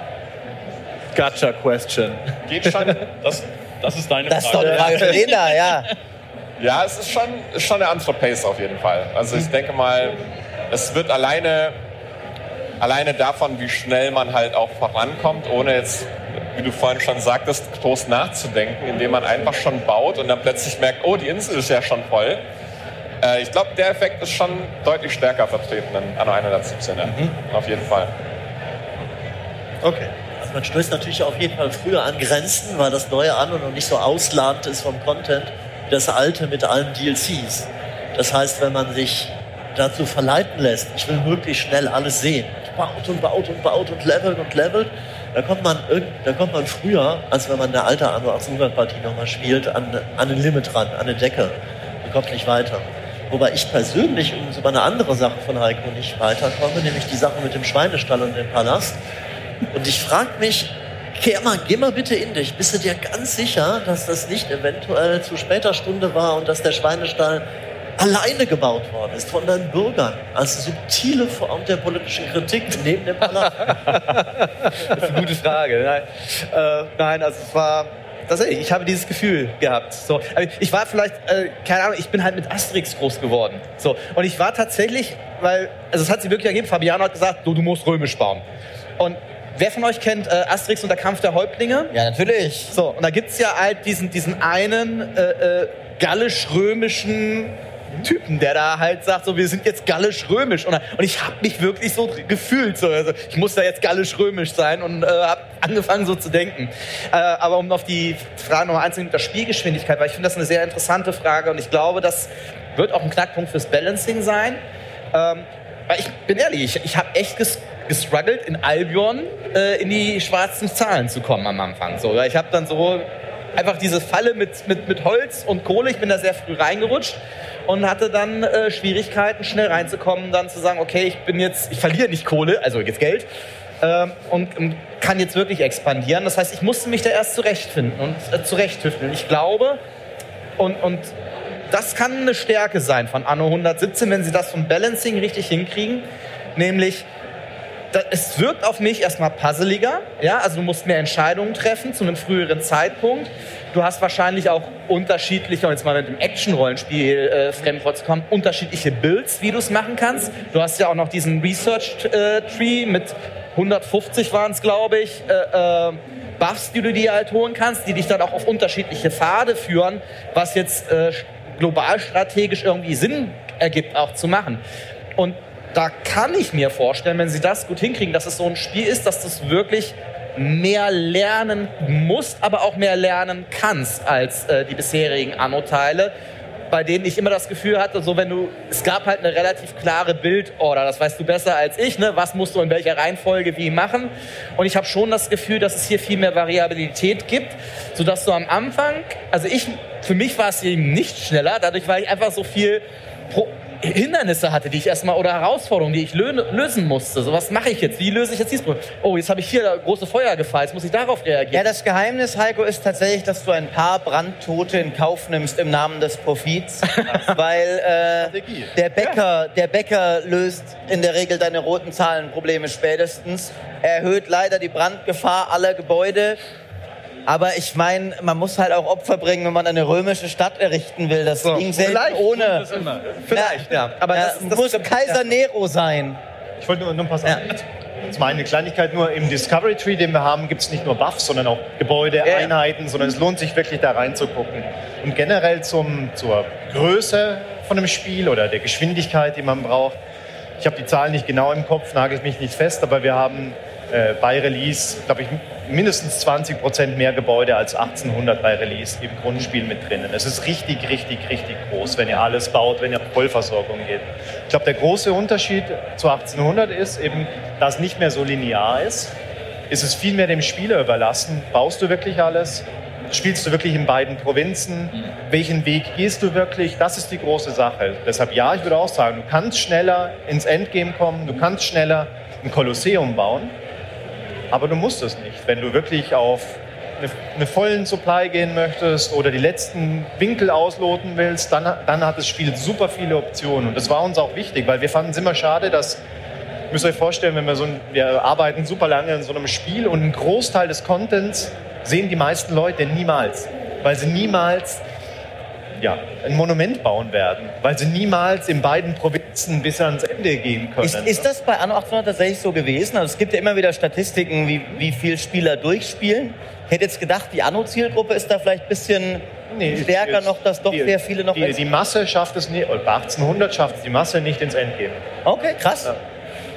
Gotcha question. Geht schon. Das ist deine Frage. Das ist doch eine Frage für den da, ja. Ja, es ist schon eine andere Pace auf jeden Fall. Also ich denke mal, es wird alleine davon, wie schnell man halt auch vorankommt, ohne jetzt, wie du vorhin schon sagtest, groß nachzudenken, indem man einfach schon baut und dann plötzlich merkt, oh, die Insel ist ja schon voll. Ich glaube, der Effekt ist schon deutlich stärker vertreten in Anno 117, ja. Auf jeden Fall. Okay. Also man stößt natürlich auf jeden Fall früher an Grenzen, weil das neue Anno noch nicht so ausladend ist vom Content wie das alte mit allen DLCs. Das heißt, wenn man sich dazu verleiten lässt, ich will möglichst schnell alles sehen, baut und levelt, da kommt man früher, als wenn man eine alte Anno 1800 Partie nochmal spielt, an ein Limit ran, an eine Decke. Man kommt nicht weiter. Wobei ich persönlich über eine andere Sache von Heiko nicht weiterkomme, nämlich die Sache mit dem Schweinestall und dem Palast. Und ich frage mich, geh mal bitte in dich. Bist du dir ganz sicher, dass das nicht eventuell zu später Stunde war und dass der Schweinestall alleine gebaut worden ist von deinen Bürgern als subtile Form der politischen Kritik neben dem Palast? Das ist eine gute Frage. Nein, also es war tatsächlich, ich habe dieses Gefühl gehabt. So, ich war vielleicht, keine Ahnung, ich bin halt mit Asterix groß geworden. So, und ich war tatsächlich, es hat sich wirklich ergeben, Fabiano hat gesagt, du musst römisch bauen. Und wer von euch kennt Asterix und der Kampf der Häuptlinge? Ja, natürlich. So, und da gibt es ja halt diesen einen gallisch-römischen Typen, der da halt sagt, so, wir sind jetzt gallisch-römisch. Und ich habe mich wirklich so gefühlt. So, also, ich muss da jetzt gallisch-römisch sein und habe angefangen so zu denken. Aber um auf die Frage Nummer 1 mit der Spielgeschwindigkeit, weil ich finde das eine sehr interessante Frage und ich glaube, das wird auch ein Knackpunkt fürs Balancing sein. Weil ich bin ehrlich, ich habe echt gestruggelt, in Albion in die schwarzen Zahlen zu kommen am Anfang. So, ich habe dann so einfach diese Falle mit Holz und Kohle, ich bin da sehr früh reingerutscht und hatte dann Schwierigkeiten, schnell reinzukommen, dann zu sagen, okay, ich verliere nicht Kohle, also jetzt Geld, und kann jetzt wirklich expandieren. Das heißt, ich musste mich da erst zurechtfinden und zurechttüfteln. Ich glaube, und das kann eine Stärke sein von Anno 117, wenn sie das vom Balancing richtig hinkriegen, nämlich es wirkt auf mich erstmal puzzeliger, ja, also du musst mehr Entscheidungen treffen zu einem früheren Zeitpunkt. Du hast wahrscheinlich auch unterschiedliche, und jetzt mal mit dem Action-Rollenspiel Framework zu kommen, unterschiedliche Builds, wie du es machen kannst. Du hast ja auch noch diesen Research-Tree mit 150 waren es, glaube ich, Buffs, die du dir halt holen kannst, die dich dann auch auf unterschiedliche Pfade führen, was jetzt global strategisch irgendwie Sinn ergibt, auch zu machen. Und da kann ich mir vorstellen, wenn sie das gut hinkriegen, dass es so ein Spiel ist, dass du es wirklich mehr lernen musst, aber auch mehr lernen kannst als die bisherigen Anno-Teile, bei denen ich immer das Gefühl hatte, so es gab halt eine relativ klare Bildorder, das weißt du besser als ich, ne? Was musst du in welcher Reihenfolge wie machen, und ich habe schon das Gefühl, dass es hier viel mehr Variabilität gibt, sodass du am Anfang, für mich war es eben nicht schneller, dadurch, weil ich einfach so viel Hindernisse hatte, die ich erstmal, oder Herausforderungen, die ich lösen musste. So, was mache ich jetzt? Wie löse ich jetzt dieses Problem? Oh, jetzt habe ich hier große Feuergefahr, jetzt muss ich darauf reagieren. Ja, das Geheimnis, Heiko, ist tatsächlich, dass du ein paar Brandtote in Kauf nimmst im Namen des Profits, weil der Bäcker löst in der Regel deine roten Zahlenprobleme spätestens, erhöht leider die Brandgefahr aller Gebäude. Aber ich meine, man muss halt auch Opfer bringen, wenn man eine römische Stadt errichten will. Das ging selten ohne. Vielleicht, ja. Aber das muss Kaiser Nero sein. Ich wollte nur ein paar Sachen. Das war eine Kleinigkeit, nur im Discovery Tree, den wir haben, gibt es nicht nur Buffs, sondern auch Gebäude, Einheiten, sondern es lohnt sich wirklich da reinzugucken. Und generell zur Größe von einem Spiel oder der Geschwindigkeit, die man braucht. Ich habe die Zahlen nicht genau im Kopf, nagelt mich nicht fest, aber wir haben bei Release, glaube ich, mindestens 20% mehr Gebäude als 1800 bei Release im Grundspiel mit drinnen. Es ist richtig, richtig, richtig groß, wenn ihr alles baut, wenn ihr auf Vollversorgung geht. Ich glaube, der große Unterschied zu 1800 ist eben, da es nicht mehr so linear ist es viel mehr dem Spieler überlassen. Baust du wirklich alles? Spielst du wirklich in beiden Provinzen? Welchen Weg gehst du wirklich? Das ist die große Sache. Deshalb ja, ich würde auch sagen, du kannst schneller ins Endgame kommen, du kannst schneller ein Kolosseum bauen. Aber du musst es nicht. Wenn du wirklich auf eine vollen Supply gehen möchtest oder die letzten Winkel ausloten willst, dann hat das Spiel super viele Optionen. Und das war uns auch wichtig, weil wir fanden es immer schade, dass, ihr müsst euch vorstellen, wenn wir arbeiten super lange in so einem Spiel und einen Großteil des Contents sehen die meisten Leute niemals. Weil sie niemals ein Monument bauen werden, weil sie niemals in beiden Provinzen bis ans Ende gehen können. Ist das bei Anno 1800 tatsächlich so gewesen? Also es gibt ja immer wieder Statistiken, wie viel Spieler durchspielen. Ich hätte jetzt gedacht, die Anno-Zielgruppe ist da vielleicht ein bisschen stärker noch, dass doch sehr viele noch... Die Masse schafft es nicht, bei 1800 schafft es die Masse nicht ins Endgame. Okay, krass. Ja.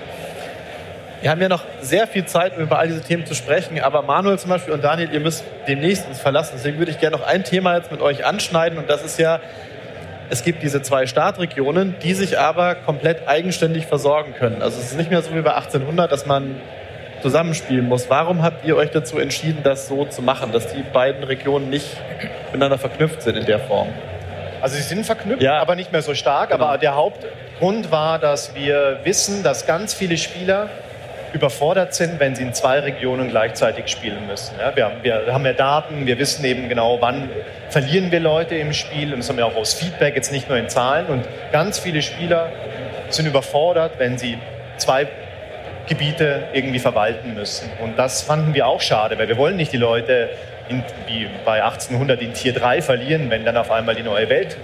Wir haben ja noch sehr viel Zeit, um über all diese Themen zu sprechen, aber Manuel zum Beispiel und Daniel, ihr müsst demnächst uns verlassen. Deswegen würde ich gerne noch ein Thema jetzt mit euch anschneiden, und das ist ja, es gibt diese 2 Startregionen, die sich aber komplett eigenständig versorgen können. Also es ist nicht mehr so wie bei 1800, dass man zusammenspielen muss. Warum habt ihr euch dazu entschieden, das so zu machen, dass die beiden Regionen nicht miteinander verknüpft sind in der Form? Also sie sind verknüpft, aber nicht mehr so stark. Genau. Aber der Hauptgrund war, dass wir wissen, dass ganz viele Spieler überfordert sind, wenn sie in 2 Regionen gleichzeitig spielen müssen. Ja, wir haben ja Daten, wir wissen eben genau, wann verlieren wir Leute im Spiel, und das haben wir auch aus Feedback, jetzt nicht nur in Zahlen. Und ganz viele Spieler sind überfordert, wenn sie 2 Gebiete irgendwie verwalten müssen. Und das fanden wir auch schade, weil wir wollen nicht die Leute wie bei 1800 in Tier 3 verlieren, wenn dann auf einmal die neue Welt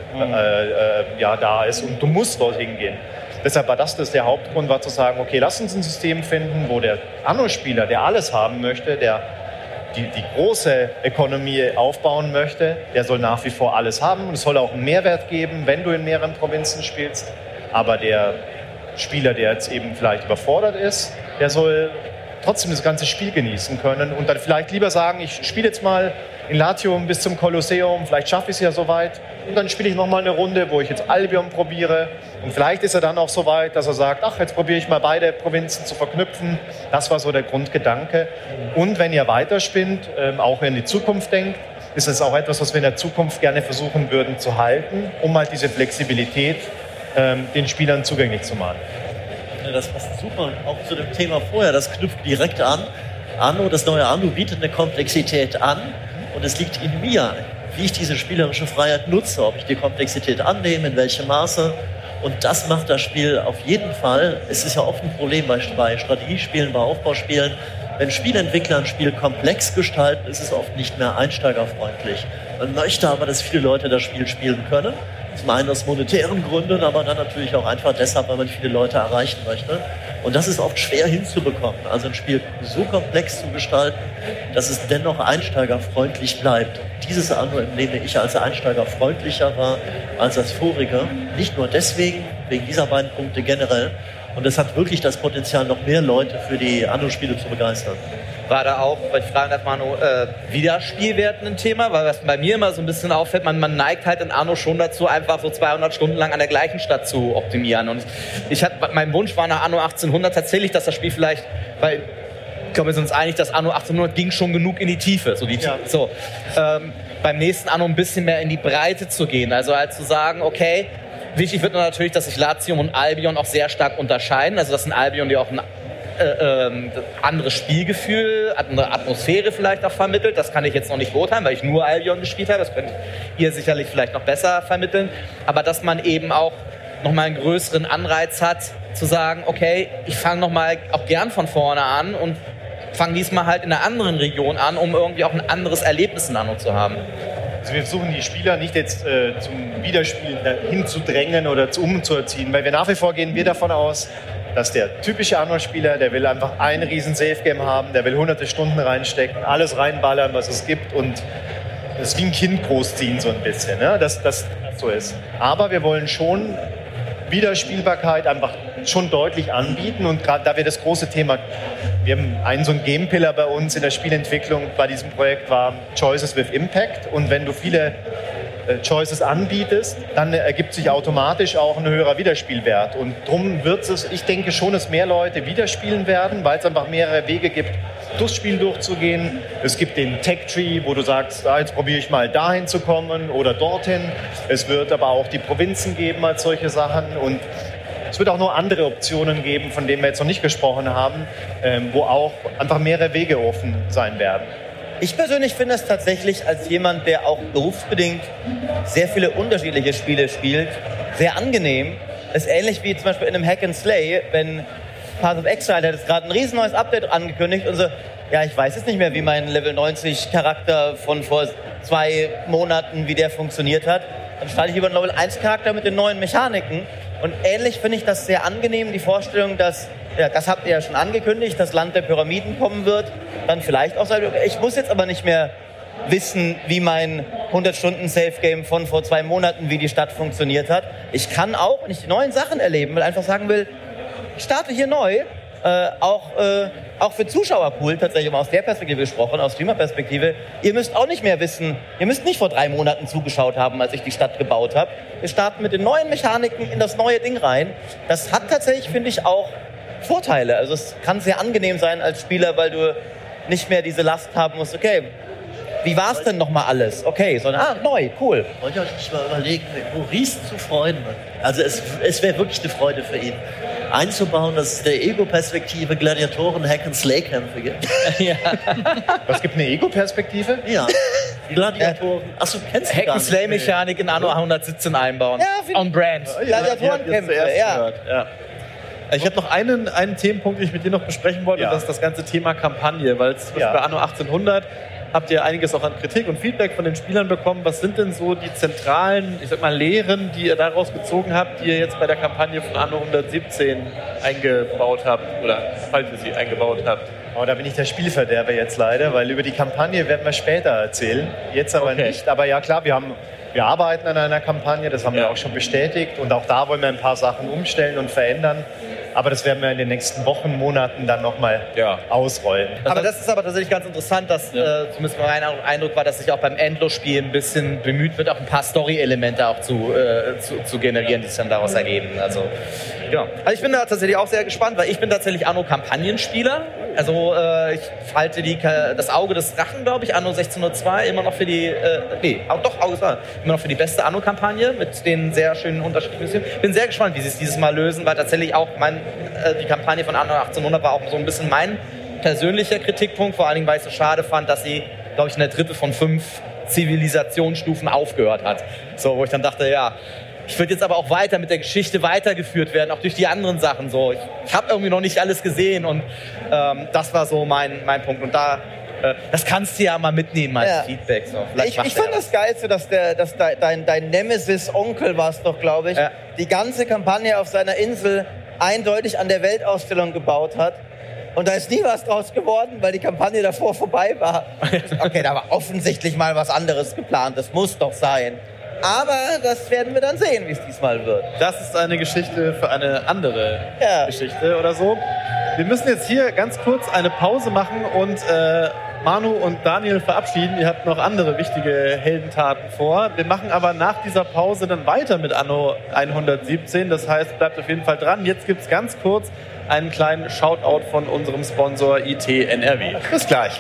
da ist und du musst dorthin gehen. Deshalb war das der Hauptgrund, war zu sagen, okay, lass uns ein System finden, wo der Anno-Spieler, der alles haben möchte, der die große Ökonomie aufbauen möchte, der soll nach wie vor alles haben und es soll auch einen Mehrwert geben, wenn du in mehreren Provinzen spielst. Aber der Spieler, der jetzt eben vielleicht überfordert ist, der soll trotzdem das ganze Spiel genießen können und dann vielleicht lieber sagen, ich spiele jetzt mal in Latium bis zum Kolosseum, vielleicht schaffe ich es ja soweit und dann spiele ich nochmal eine Runde, wo ich jetzt Albion probiere und vielleicht ist er dann auch so weit, dass er sagt, ach, jetzt probiere ich mal beide Provinzen zu verknüpfen. Das war so der Grundgedanke. Und wenn ihr weiterspinnt, auch in die Zukunft denkt, ist es auch etwas, was wir in der Zukunft gerne versuchen würden zu halten, um halt diese Flexibilität den Spielern zugänglich zu machen. Das passt super auch zu dem Thema vorher, das knüpft direkt an. Das neue Anno bietet eine Komplexität an und es liegt in mir, wie ich diese spielerische Freiheit nutze, ob ich die Komplexität annehme, in welchem Maße. Und das macht das Spiel auf jeden Fall. Es ist ja oft ein Problem bei Strategiespielen, bei Aufbauspielen. Wenn Spieleentwickler ein Spiel komplex gestalten, ist es oft nicht mehr einsteigerfreundlich. Man möchte aber, dass viele Leute das Spiel spielen können. Zum einen aus monetären Gründen, aber dann natürlich auch einfach deshalb, weil man viele Leute erreichen möchte. Und das ist oft schwer hinzubekommen. Also ein Spiel so komplex zu gestalten, dass es dennoch einsteigerfreundlich bleibt. Dieses Anno nehme ich als einsteigerfreundlicher wahr als das vorige. Nicht nur deswegen, wegen dieser beiden Punkte generell. Und es hat wirklich das Potenzial, noch mehr Leute für die Anno-Spiele zu begeistern. War da auch, weil ich frage nach Manu, Wiederspielwerten ein Thema? Weil was bei mir immer so ein bisschen auffällt, man neigt halt in Anno schon dazu, einfach so 200 Stunden lang an der gleichen Stadt zu optimieren. Und mein Wunsch war nach Anno 1800 tatsächlich, dass das Spiel vielleicht, weil ich glaube, wir sind uns einig, dass Anno 1800 ging schon genug in die Tiefe. Beim nächsten Anno ein bisschen mehr in die Breite zu gehen. Also halt zu sagen, okay, wichtig wird natürlich, dass sich Latium und Albion auch sehr stark unterscheiden. Also dass ein Albion, die auch ein anderes Spielgefühl, andere Atmosphäre vielleicht auch vermittelt. Das kann ich jetzt noch nicht beurteilen, weil ich nur Albion gespielt habe. Das könnt ihr sicherlich vielleicht noch besser vermitteln. Aber dass man eben auch nochmal einen größeren Anreiz hat, zu sagen, okay, ich fange nochmal auch gern von vorne an und fange diesmal halt in einer anderen Region an, um irgendwie auch ein anderes Erlebnis in Anno zu haben. Also wir versuchen die Spieler nicht jetzt zum Wiederspielen hinzudrängen oder umzuerziehen, weil wir nach wie vor gehen wir davon aus, dass der typische Anno-Spieler, der will einfach ein riesen Safe-Game haben, der will hunderte Stunden reinstecken, alles reinballern, was es gibt und das ist wie ein Kind großziehen so ein bisschen, ne? Das so ist. Aber wir wollen schon Wiederspielbarkeit einfach schon deutlich anbieten und gerade da wir das große Thema, wir haben so ein Game-Pillar bei uns in der Spielentwicklung bei diesem Projekt war Choices with Impact und wenn du viele Choices anbietest, dann ergibt sich automatisch auch ein höherer Wiederspielwert. Und darum wird es, ich denke schon, dass mehr Leute wiederspielen werden, weil es einfach mehrere Wege gibt, durchs Spiel durchzugehen. Es gibt den Tech-Tree, wo du sagst, jetzt probiere ich mal dahin zu kommen oder dorthin. Es wird aber auch die Provinzen geben als solche Sachen und es wird auch noch andere Optionen geben, von denen wir jetzt noch nicht gesprochen haben, wo auch einfach mehrere Wege offen sein werden. Ich persönlich finde es tatsächlich als jemand, der auch berufsbedingt sehr viele unterschiedliche Spiele spielt, sehr angenehm. Es ist ähnlich wie zum Beispiel in einem Hack and Slay, wenn Path of Exile hat jetzt gerade ein riesen neues Update angekündigt und so, ja, ich weiß jetzt nicht mehr, wie mein Level 90 Charakter von vor 2 Monaten, wie der funktioniert hat. Dann starte ich über einen Level 1 Charakter mit den neuen Mechaniken. Und ähnlich finde ich das sehr angenehm, die Vorstellung, dass, ja, das habt ihr ja schon angekündigt, das Land der Pyramiden kommen wird. Dann vielleicht auch sagen, ich muss jetzt aber nicht mehr wissen, wie mein 100-Stunden-Safe-Game von vor 2 Monaten, wie die Stadt funktioniert hat. Ich kann auch, wenn ich die neuen Sachen erleben will, einfach sagen will, ich starte hier neu. Auch für Zuschauer cool, tatsächlich aus der Perspektive gesprochen, aus Streamer-Perspektive. Ihr müsst auch nicht mehr wissen, ihr müsst nicht vor 3 Monaten zugeschaut haben, als ich die Stadt gebaut habe. Wir starten mit den neuen Mechaniken in das neue Ding rein. Das hat tatsächlich, finde ich, auch Vorteile. Also es kann sehr angenehm sein als Spieler, weil du nicht mehr diese Last haben musst, okay, wie war es denn nochmal alles? Okay, sondern, neu, cool. Wollt ihr euch nicht mal überlegen, Maurice zu freuen? Also es wäre wirklich eine Freude für ihn, einzubauen, dass es der Ego-Perspektive Gladiatoren-Hack-and-Slay-Kämpfe gibt. Ja. Was gibt eine Ego-Perspektive? Ja, die Gladiatoren. Achso, kennst du Hack-and-Slay-Mechanik in Anno 117 einbauen. Ja, on brand. Gladiatorenkämpfe, ja. Ich habe noch einen Themenpunkt, den ich mit dir noch besprechen wollte, das ist das ganze Thema Kampagne, weil es bei Anno 1800 habt ihr einiges auch an Kritik und Feedback von den Spielern bekommen. Was sind denn so die zentralen, ich sag mal, Lehren, die ihr daraus gezogen habt, die ihr jetzt bei der Kampagne von Anno 117 eingebaut habt oder falls ihr sie eingebaut habt? Oh, da bin ich der Spielverderber jetzt leider, weil über die Kampagne werden wir später erzählen. Jetzt aber nicht. Aber ja klar, wir arbeiten an einer Kampagne, das haben wir auch schon bestätigt. Und auch da wollen wir ein paar Sachen umstellen und verändern. Aber das werden wir in den nächsten Wochen, Monaten dann nochmal ausrollen. Aber das ist aber tatsächlich ganz interessant, dass zumindest mein Eindruck war, dass sich auch beim Endlosspiel ein bisschen bemüht wird, auch ein paar Story-Elemente auch zu generieren, die sich dann daraus ergeben. Also, genau. Also ich bin da tatsächlich auch sehr gespannt, weil ich bin tatsächlich Anno-Kampagnenspieler. Also ich halte das Auge des Drachen, glaube ich, Anno 1602 immer noch für die, immer noch für die beste Anno-Kampagne mit den sehr schönen unterschiedlichen Systemen. Bin sehr gespannt, wie sie es dieses Mal lösen, weil tatsächlich auch die Kampagne von Anno 1800 war auch so ein bisschen mein persönlicher Kritikpunkt, vor allen Dingen, weil ich es so schade fand, dass sie, glaube ich, in der 3. von 5 Zivilisationsstufen aufgehört hat. So, wo ich dann dachte, ja, ich würde jetzt aber auch weiter mit der Geschichte weitergeführt werden, auch durch die anderen Sachen. So, ich habe irgendwie noch nicht alles gesehen und das war so mein Punkt. Und das kannst du ja mal mitnehmen als Feedback. So. Ich fand das Geilste, dass dein Nemesis-Onkel war es doch, glaube ich, die ganze Kampagne auf seiner Insel eindeutig an der Weltausstellung gebaut hat. Und da ist nie was draus geworden, weil die Kampagne davor vorbei war. Okay, da war offensichtlich mal was anderes geplant. Das muss doch sein. Aber das werden wir dann sehen, wie es diesmal wird. Das ist eine Geschichte für eine andere Geschichte oder so. Wir müssen jetzt hier ganz kurz eine Pause machen und Manu und Daniel verabschieden. Ihr habt noch andere wichtige Heldentaten vor. Wir machen aber nach dieser Pause dann weiter mit Anno 117. Das heißt, bleibt auf jeden Fall dran. Jetzt gibt es ganz kurz einen kleinen Shoutout von unserem Sponsor IT NRW. Bis gleich.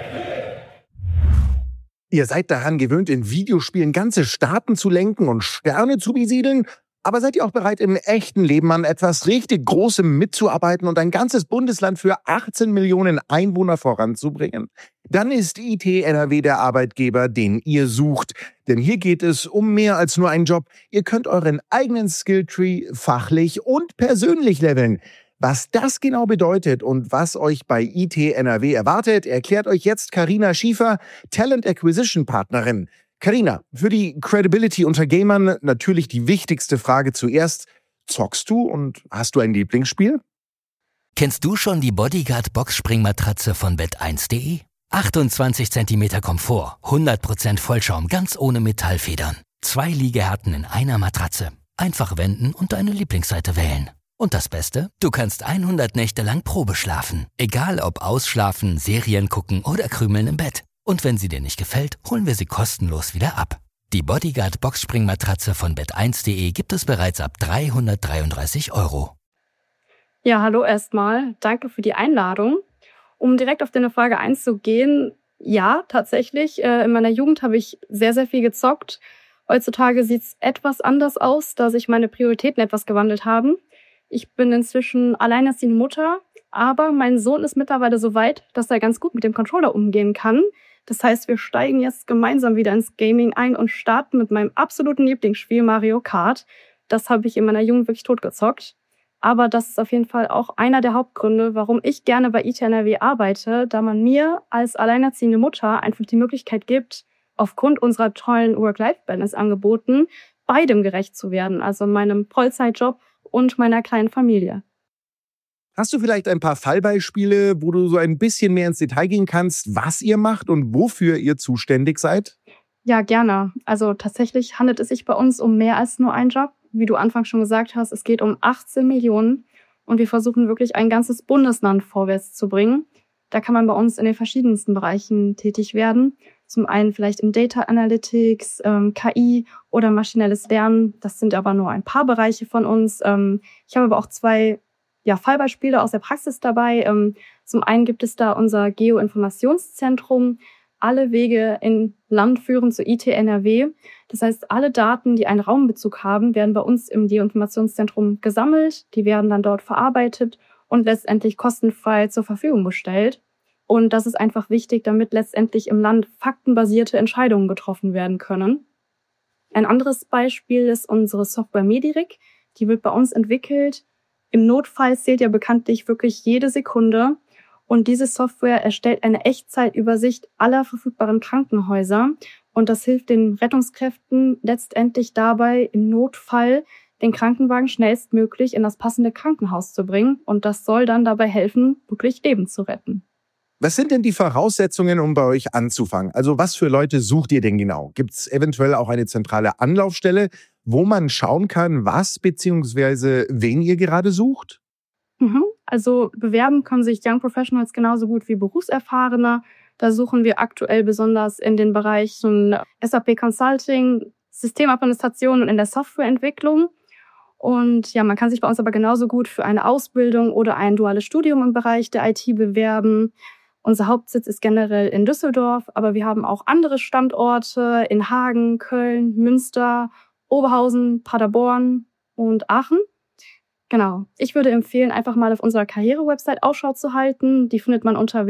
Ihr seid daran gewöhnt, in Videospielen ganze Staaten zu lenken und Sterne zu besiedeln? Aber seid ihr auch bereit, im echten Leben an etwas richtig Großem mitzuarbeiten und ein ganzes Bundesland für 18 Millionen Einwohner voranzubringen? Dann ist IT NRW der Arbeitgeber, den ihr sucht. Denn hier geht es um mehr als nur einen Job. Ihr könnt euren eigenen Skilltree fachlich und persönlich leveln. Was das genau bedeutet und was euch bei IT NRW erwartet, erklärt euch jetzt Carina Schiefer, Talent Acquisition Partnerin. Carina, für die Credibility unter Gamern natürlich die wichtigste Frage zuerst. Zockst du und hast du ein Lieblingsspiel? Kennst du schon die Bodyguard Boxspringmatratze von Bet1.de? 28 cm Komfort, 100% Vollschaum, ganz ohne Metallfedern. 2 Liegehärten in einer Matratze. Einfach wenden und deine Lieblingsseite wählen. Und das Beste? Du kannst 100 Nächte lang Probe schlafen. Egal ob ausschlafen, Serien gucken oder krümeln im Bett. Und wenn sie dir nicht gefällt, holen wir sie kostenlos wieder ab. Die Bodyguard Boxspringmatratze von Bet1.de gibt es bereits ab 333 €. Ja, hallo erstmal. Danke für die Einladung. Um direkt auf deine Frage einzugehen, ja, tatsächlich. In meiner Jugend habe ich sehr, sehr viel gezockt. Heutzutage sieht es etwas anders aus, da sich meine Prioritäten etwas gewandelt haben. Ich bin inzwischen alleinerziehende Mutter, aber mein Sohn ist mittlerweile so weit, dass er ganz gut mit dem Controller umgehen kann. Das heißt, wir steigen jetzt gemeinsam wieder ins Gaming ein und starten mit meinem absoluten Lieblingsspiel Mario Kart. Das habe ich in meiner Jugend wirklich totgezockt. Aber das ist auf jeden Fall auch einer der Hauptgründe, warum ich gerne bei IT NRW arbeite, da man mir als alleinerziehende Mutter einfach die Möglichkeit gibt, aufgrund unserer tollen Work-Life-Balance-Angeboten beidem gerecht zu werden, also meinem Vollzeitjob und meiner kleinen Familie. Hast du vielleicht ein paar Fallbeispiele, wo du so ein bisschen mehr ins Detail gehen kannst, was ihr macht und wofür ihr zuständig seid? Ja, gerne. Also tatsächlich handelt es sich bei uns um mehr als nur einen Job. Wie du anfangs schon gesagt hast, es geht um 18 Millionen und wir versuchen wirklich ein ganzes Bundesland vorwärts zu bringen. Da kann man bei uns in den verschiedensten Bereichen tätig werden. Zum einen vielleicht im Data Analytics, KI oder maschinelles Lernen. Das sind aber nur ein paar Bereiche von uns. Ich habe aber auch 2 Fallbeispiele aus der Praxis dabei. Zum einen gibt es da unser Geoinformationszentrum. Alle Wege in Land führen zu IT NRW. Das heißt, alle Daten, die einen Raumbezug haben, werden bei uns im Geoinformationszentrum gesammelt. Die werden dann dort verarbeitet und letztendlich kostenfrei zur Verfügung gestellt. Und das ist einfach wichtig, damit letztendlich im Land faktenbasierte Entscheidungen getroffen werden können. Ein anderes Beispiel ist unsere Software Medirik. Die wird bei uns entwickelt. Im Notfall zählt ja bekanntlich wirklich jede Sekunde. Und diese Software erstellt eine Echtzeitübersicht aller verfügbaren Krankenhäuser. Und das hilft den Rettungskräften letztendlich dabei, im Notfall den Krankenwagen schnellstmöglich in das passende Krankenhaus zu bringen. Und das soll dann dabei helfen, wirklich Leben zu retten. Was sind denn die Voraussetzungen, um bei euch anzufangen? Also was für Leute sucht ihr denn genau? Gibt es eventuell auch eine zentrale Anlaufstelle, wo man schauen kann, was bzw. wen ihr gerade sucht? Also bewerben können sich Young Professionals genauso gut wie Berufserfahrene. Da suchen wir aktuell besonders in den Bereichen SAP Consulting, Systemadministration und in der Softwareentwicklung. Und ja, man kann sich bei uns aber genauso gut für eine Ausbildung oder ein duales Studium im Bereich der IT bewerben. Unser Hauptsitz ist generell in Düsseldorf, aber wir haben auch andere Standorte in Hagen, Köln, Münster, Oberhausen, Paderborn und Aachen. Genau. Ich würde empfehlen, einfach mal auf unserer Karriere-Website Ausschau zu halten. Die findet man unter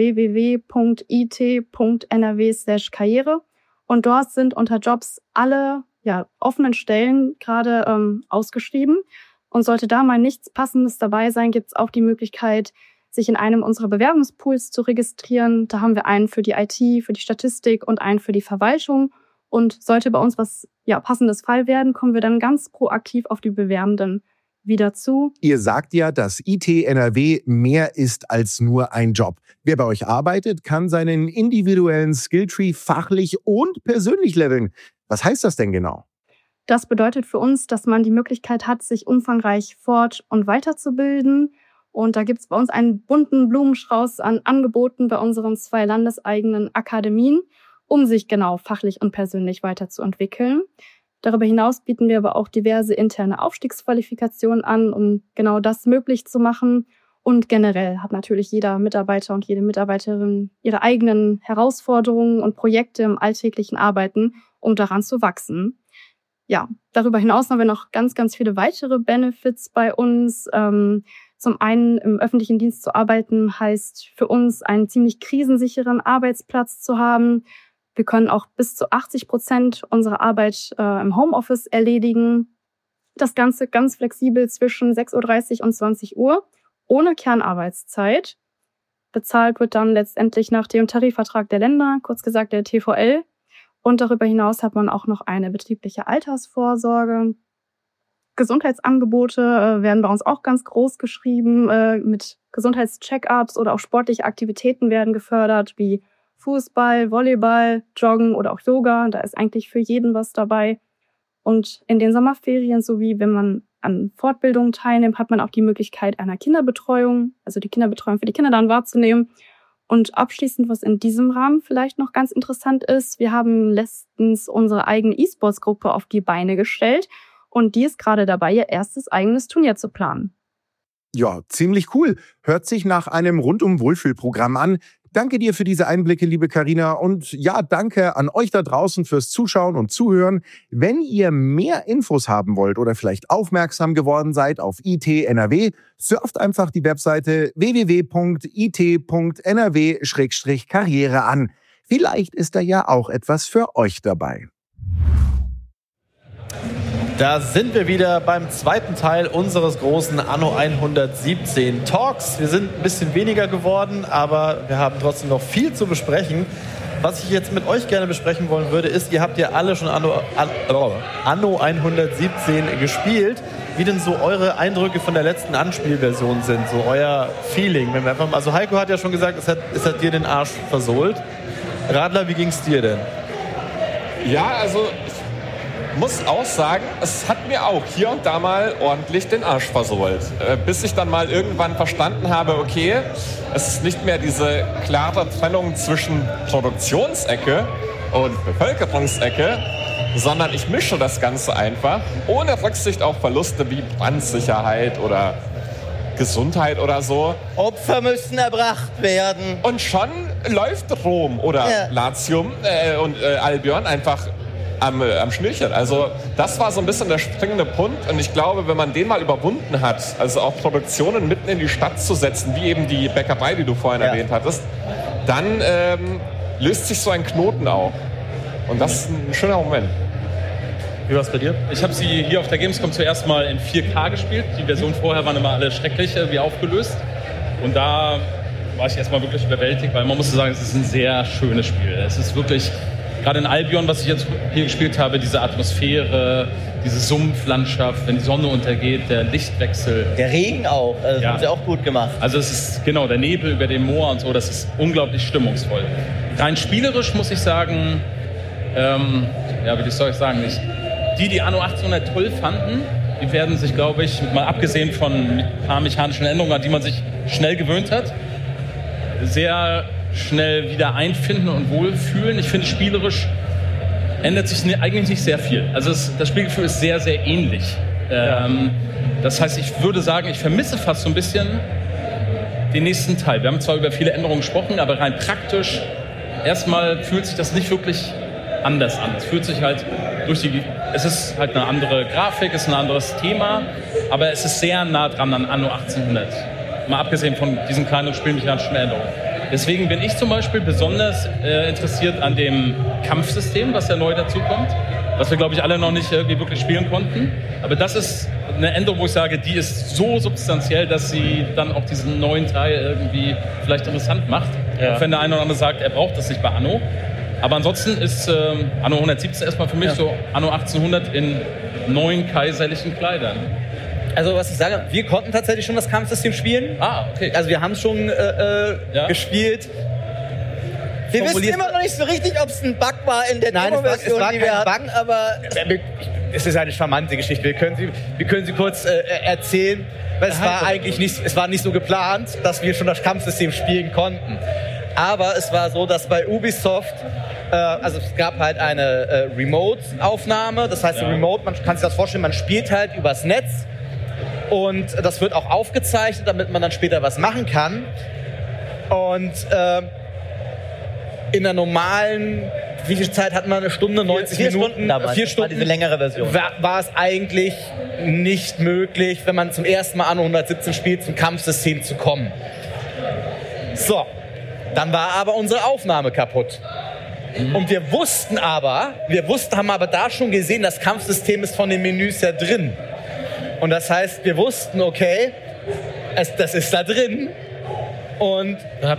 www.it.nrw/karriere. Und dort sind unter Jobs alle offenen Stellen gerade ausgeschrieben. Und sollte da mal nichts Passendes dabei sein, gibt es auch die Möglichkeit, sich in einem unserer Bewerbungspools zu registrieren. Da haben wir einen für die IT, für die Statistik und einen für die Verwaltung. Und sollte bei uns was passendes Fall werden, kommen wir dann ganz proaktiv auf die Bewerbenden wieder zu. Ihr sagt ja, dass IT NRW mehr ist als nur ein Job. Wer bei euch arbeitet, kann seinen individuellen Skilltree fachlich und persönlich leveln. Was heißt das denn genau? Das bedeutet für uns, dass man die Möglichkeit hat, sich umfangreich fort- und weiterzubilden. Und da gibt es bei uns einen bunten Blumenstrauß an Angeboten bei unseren 2 landeseigenen Akademien, um sich genau fachlich und persönlich weiterzuentwickeln. Darüber hinaus bieten wir aber auch diverse interne Aufstiegsqualifikationen an, um genau das möglich zu machen. Und generell hat natürlich jeder Mitarbeiter und jede Mitarbeiterin ihre eigenen Herausforderungen und Projekte im alltäglichen Arbeiten, um daran zu wachsen. Ja, darüber hinaus haben wir noch ganz, ganz viele weitere Benefits bei uns. Zum einen im öffentlichen Dienst zu arbeiten, heißt für uns einen ziemlich krisensicheren Arbeitsplatz zu haben. Wir können auch bis zu 80% unserer Arbeit im Homeoffice erledigen. Das Ganze ganz flexibel zwischen 6.30 Uhr und 20 Uhr, ohne Kernarbeitszeit. Bezahlt wird dann letztendlich nach dem Tarifvertrag der Länder, kurz gesagt der TVL. Und darüber hinaus hat man auch noch eine betriebliche Altersvorsorge. Gesundheitsangebote werden bei uns auch ganz groß geschrieben. Mit Gesundheitscheckups oder auch sportliche Aktivitäten werden gefördert, wie Fußball, Volleyball, Joggen oder auch Yoga. Da ist eigentlich für jeden was dabei. Und in den Sommerferien sowie wenn man an Fortbildungen teilnimmt, hat man auch die Möglichkeit einer Kinderbetreuung, also die Kinderbetreuung für die Kinder dann wahrzunehmen. Und abschließend, was in diesem Rahmen vielleicht noch ganz interessant ist, wir haben letztens unsere eigene E-Sports-Gruppe auf die Beine gestellt und die ist gerade dabei, ihr erstes eigenes Turnier zu planen. Ja, ziemlich cool. Hört sich nach einem Rundum-Wohlfühlprogramm an. Danke dir für diese Einblicke, liebe Carina. Und ja, danke an euch da draußen fürs Zuschauen und Zuhören. Wenn ihr mehr Infos haben wollt oder vielleicht aufmerksam geworden seid auf IT NRW, surft einfach die Webseite www.it.nrw/karriere an. Vielleicht ist da ja auch etwas für euch dabei. Da sind wir wieder beim zweiten Teil unseres großen Anno 117 Talks. Wir sind ein bisschen weniger geworden, aber wir haben trotzdem noch viel zu besprechen. Was ich jetzt mit euch gerne besprechen wollen würde, ist, ihr habt ja alle schon Anno 117 gespielt. Wie denn so eure Eindrücke von der letzten Anspielversion sind, so euer Feeling. Wenn wir einfach mal, also Heiko hat ja schon gesagt, es hat dir den Arsch versohlt. Radler, wie ging's dir denn? Ja, also muss auch sagen, es hat mir auch hier und da mal ordentlich den Arsch versohlt. Bis ich dann mal irgendwann verstanden habe, okay, es ist nicht mehr diese klare Trennung zwischen Produktionsecke und Bevölkerungsecke, sondern ich mische das Ganze einfach, ohne Rücksicht auf Verluste wie Brandsicherheit oder Gesundheit oder so. Opfer müssen erbracht werden. Und schon läuft Rom oder Latium und Albion einfach am Schnürchen. Also das war so ein bisschen der springende Punkt und ich glaube, wenn man den mal überwunden hat, also auch Produktionen mitten in die Stadt zu setzen, wie eben die Bäckerei, die du vorhin erwähnt hattest, dann löst sich so ein Knoten auf. Und das ist ein schöner Moment. Wie war es bei dir? Ich habe sie hier auf der Gamescom zuerst mal in 4K gespielt. Die Version vorher waren immer alle schrecklich, wie aufgelöst. Und da war ich erstmal wirklich überwältigt, weil man muss sagen, es ist ein sehr schönes Spiel. Es ist wirklich, gerade in Albion, was ich jetzt hier gespielt habe, diese Atmosphäre, diese Sumpflandschaft, wenn die Sonne untergeht, der Lichtwechsel. Der Regen auch, das Ja. haben sie auch gut gemacht. Also es ist, genau, der Nebel über dem Moor und so, das ist unglaublich stimmungsvoll. Rein spielerisch muss ich sagen, wie soll ich sagen, die Anno 1800 toll fanden, die werden sich, glaube ich, mal abgesehen von ein paar mechanischen Änderungen, an die man sich schnell gewöhnt hat, sehr schnell wieder einfinden und wohlfühlen. Ich finde, spielerisch ändert sich eigentlich nicht sehr viel. Also das Spielgefühl ist sehr, sehr ähnlich. Das heißt, ich würde sagen, ich vermisse fast so ein bisschen den nächsten Teil. Wir haben zwar über viele Änderungen gesprochen, aber rein praktisch, erstmal fühlt sich das nicht wirklich anders an. Es fühlt sich halt es ist halt eine andere Grafik, es ist ein anderes Thema, aber es ist sehr nah dran an Anno 1800. Mal abgesehen von diesen kleinen spielmechanischen Änderungen. Deswegen bin ich zum Beispiel besonders interessiert an dem Kampfsystem, was ja neu dazu kommt, was wir, glaube ich, alle noch nicht irgendwie wirklich spielen konnten. Aber das ist eine Änderung, wo ich sage, die ist so substanziell, dass sie dann auch diesen neuen Teil irgendwie vielleicht interessant macht. Ja. Auch wenn der eine oder andere sagt, er braucht das nicht bei Anno. Aber ansonsten ist Anno 117 erstmal für mich so Anno 1800 in neuen kaiserlichen Kleidern. Also was ich sage, wir konnten tatsächlich schon das Kampfsystem spielen. Okay. Also wir haben es schon gespielt. Wir wissen immer noch nicht so richtig, ob es ein Bug war in der Demo-Version, die wir hatten, aber... Es ist eine charmante Geschichte. Wir können sie kurz erzählen. Weil es war nicht so geplant, dass wir schon das Kampfsystem spielen konnten. Aber es war so, dass bei Ubisoft, also es gab halt eine Remote-Aufnahme. Das heißt, Remote, man kann sich das vorstellen, man spielt halt übers Netz. Und das wird auch aufgezeichnet, damit man dann später was machen kann. Und in der normalen, wie viel Zeit hatten wir? Eine Stunde, 90 Minuten? Damals. 4 Stunden. War diese längere Version. War es eigentlich nicht möglich, wenn man zum ersten Mal Anno 117 spielt, zum Kampfsystem zu kommen. So, dann war aber unsere Aufnahme kaputt. Und wir haben aber da schon gesehen, das Kampfsystem ist von den Menüs ja drin. Und das heißt, wir wussten, okay, das ist da drin. Und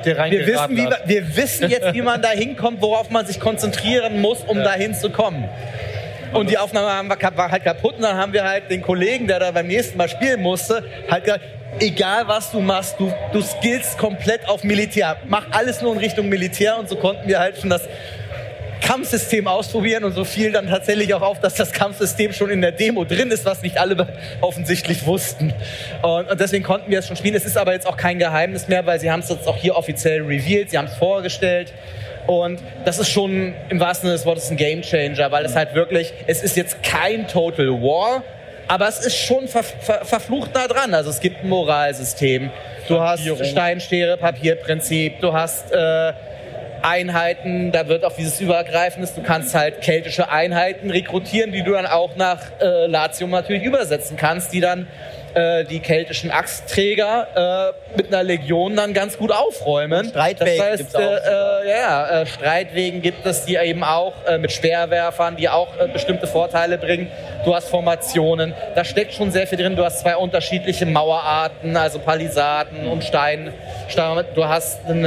wir wissen jetzt, wie man da hinkommt, worauf man sich konzentrieren muss, um da hinzukommen. Und die Aufnahme war halt kaputt. Und dann haben wir halt den Kollegen, der da beim nächsten Mal spielen musste, halt gesagt, egal was du machst, du skillst komplett auf Militär. Mach alles nur in Richtung Militär. Und so konnten wir halt schon das Kampfsystem ausprobieren, und so fiel dann tatsächlich auch auf, dass das Kampfsystem schon in der Demo drin ist, was nicht alle offensichtlich wussten. Und deswegen konnten wir es schon spielen. Es ist aber jetzt auch kein Geheimnis mehr, weil sie haben es jetzt auch hier offiziell revealed, sie haben es vorgestellt. Und das ist schon im wahrsten Sinne des Wortes ein Gamechanger, weil es halt wirklich, es ist jetzt kein Total War, aber es ist schon verflucht nah dran. Also es gibt ein Moralsystem, du hast Stein-Schere-Papier-Prinzip, du hast Einheiten, da wird auch dieses Übergreifendes, du kannst halt keltische Einheiten rekrutieren, die du dann auch nach Latium natürlich übersetzen kannst, die dann die keltischen Axtträger mit einer Legion dann ganz gut aufräumen. Streitwegen gibt's auch. Streitwegen gibt es, die eben auch mit Speerwerfern, die auch bestimmte Vorteile bringen. Du hast Formationen, da steckt schon sehr viel drin. Du hast 2 unterschiedliche Mauerarten, also Palisaden und Stein. Du hast ein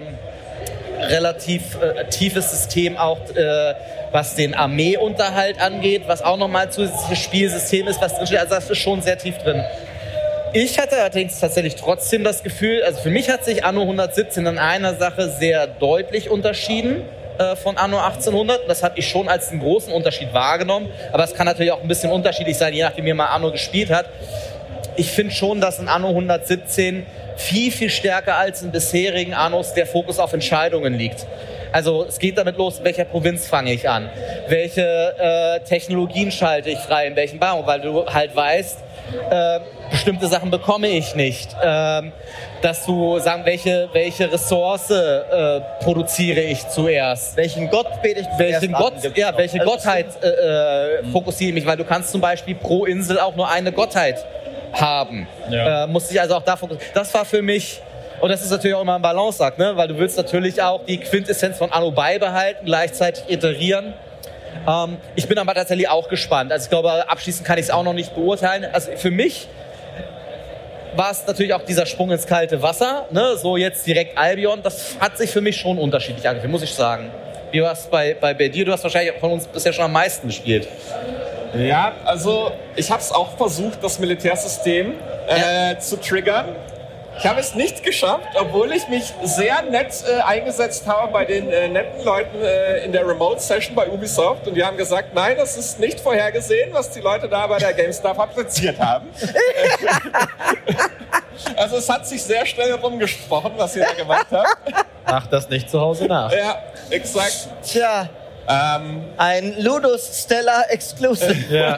relativ tiefes System auch, was den Armeeunterhalt angeht, was auch nochmal ein zusätzliches Spielsystem ist, was drinsteht. Also das ist schon sehr tief drin. Ich hatte allerdings tatsächlich trotzdem das Gefühl, also für mich hat sich Anno 117 in einer Sache sehr deutlich unterschieden von Anno 1800. Das habe ich schon als einen großen Unterschied wahrgenommen. Aber es kann natürlich auch ein bisschen unterschiedlich sein, je nachdem, wie man Anno gespielt hat. Ich finde schon, dass in Anno 117 viel, viel stärker als in bisherigen Annos der Fokus auf Entscheidungen liegt. Also es geht damit los, in welcher Provinz fange ich an? Welche Technologien schalte ich frei, in welchen Bau? Weil du halt weißt, bestimmte Sachen bekomme ich nicht. Dass du sagen, welche Ressource produziere ich zuerst? Welchen Gott bete ich zuerst? Welche Gottheit fokussiere ich mich? Weil du kannst zum Beispiel pro Insel auch nur eine Gottheit haben. Ja. Musste ich also auch da fokussieren. Das war für mich, und das ist natürlich auch immer ein Balanceakt, ne? Weil du willst natürlich auch die Quintessenz von Anno beibehalten, gleichzeitig iterieren. Ich bin aber tatsächlich auch gespannt. Also ich glaube, abschließend kann ich es auch noch nicht beurteilen. Also für mich war es natürlich auch dieser Sprung ins kalte Wasser. Ne? So jetzt direkt Albion, das hat sich für mich schon unterschiedlich angefühlt, muss ich sagen. Wie war es bei dir? Du hast wahrscheinlich von uns bisher schon am meisten gespielt. Ja, also ich habe es auch versucht, das Militärsystem zu triggern. Ich habe es nicht geschafft, obwohl ich mich sehr nett eingesetzt habe bei den netten Leuten in der Remote-Session bei Ubisoft. Und die haben gesagt, nein, das ist nicht vorhergesehen, was die Leute da bei der GameStar fabriziert haben. Also es hat sich sehr schnell rumgesprochen, was ihr da gemacht habt. Macht das nicht zu Hause nach. Ja, exakt. Tja, ein Ludus Stellar Exclusive. Ja.